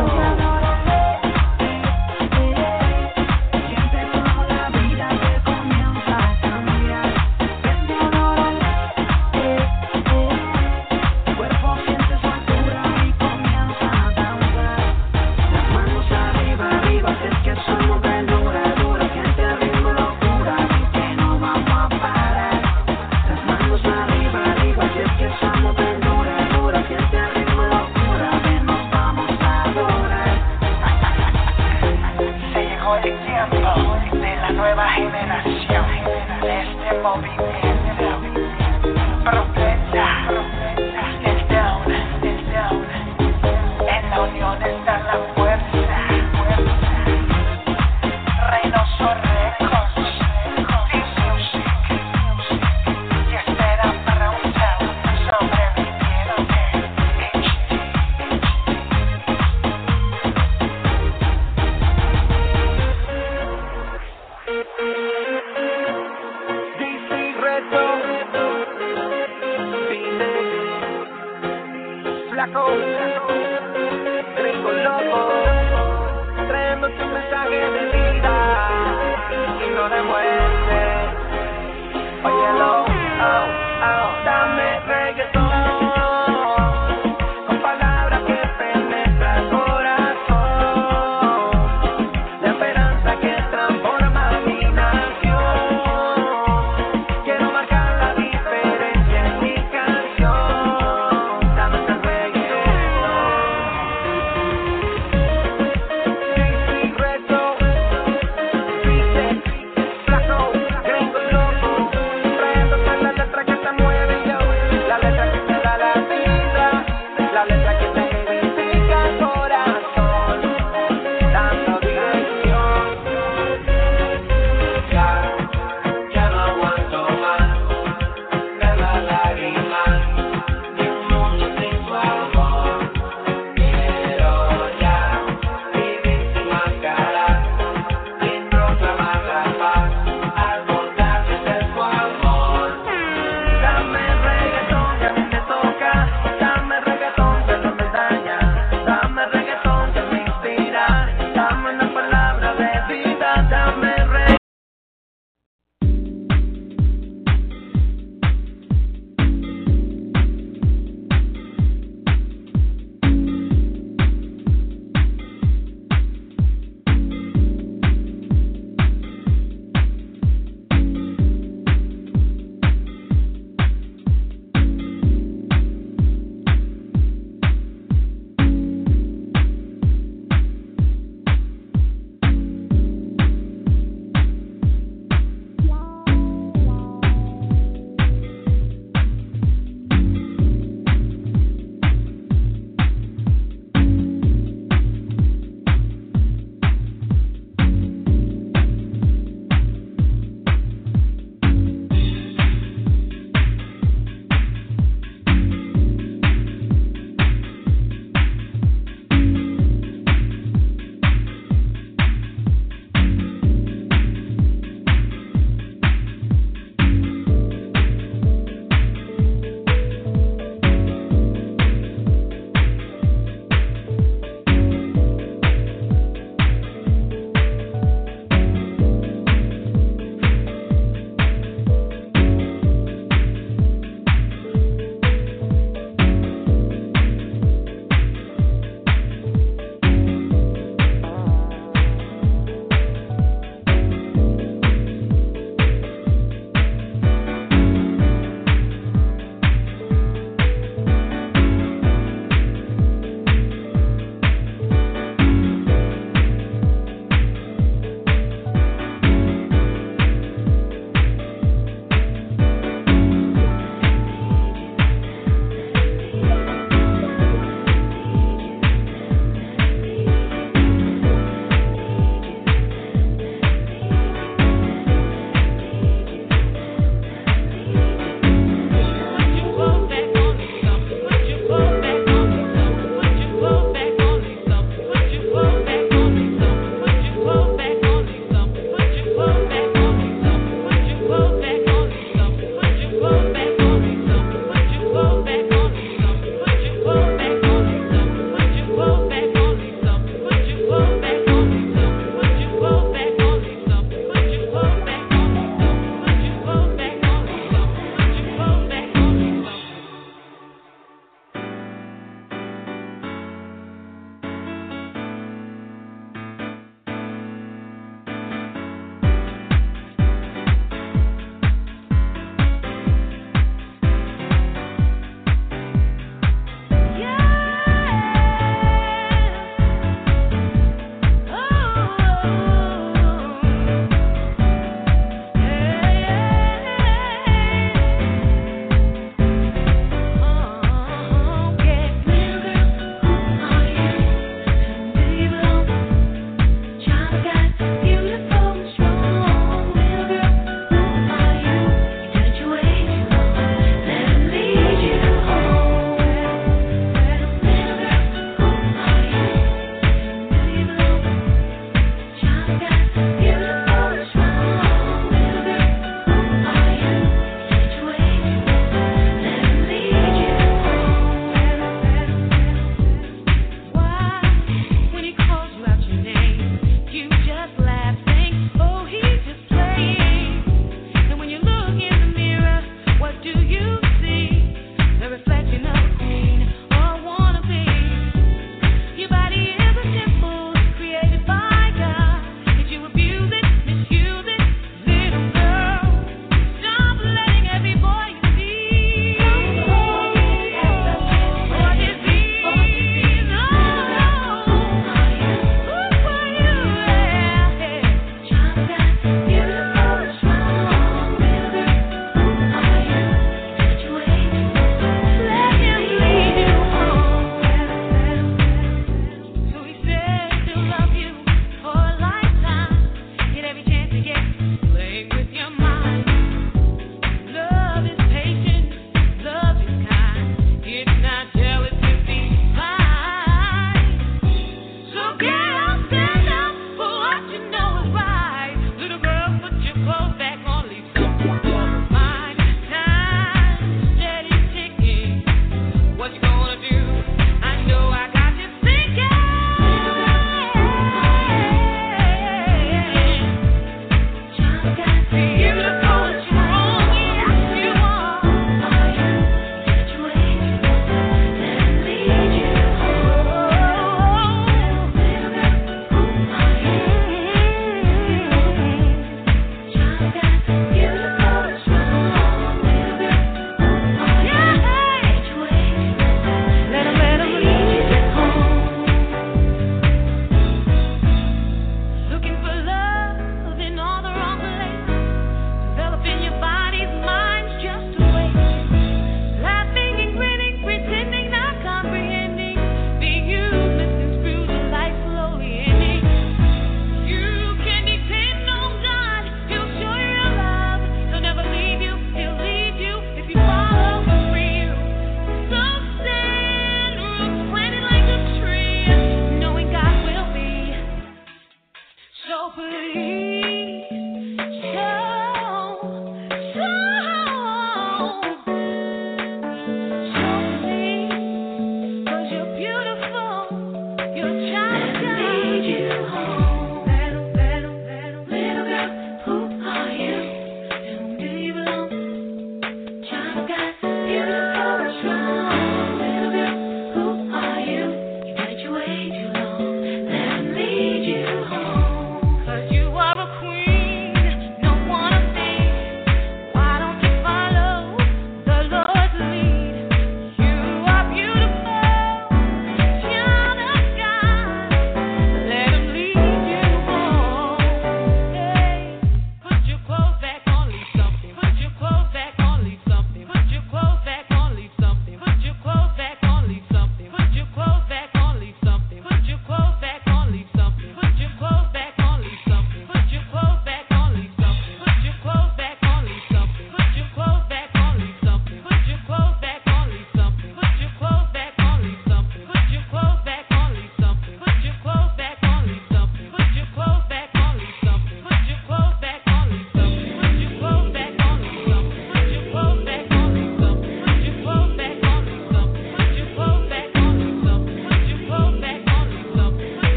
Speaker 17: Dame ese reggaetón.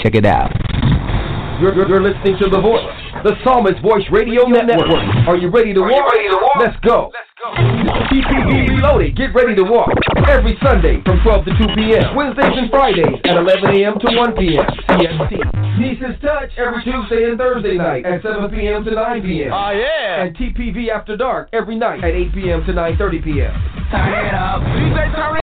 Speaker 14: Check it out.
Speaker 3: You're, you're, you're listening to The Voice, the Psalmist Voice Radio Network. Are you ready to walk? Ready to walk? Let's go. Let's go. T P V Reloaded, get ready to walk. Every Sunday from twelve to two p.m. Wednesdays and Fridays at eleven a.m. to one p.m. C S T. Niece's Touch every Tuesday and Thursday night at seven p.m. to nine p.m. Oh, yeah. And T P V After Dark every night at eight p.m. to nine thirty p.m.
Speaker 17: Turn it up. D J, turn it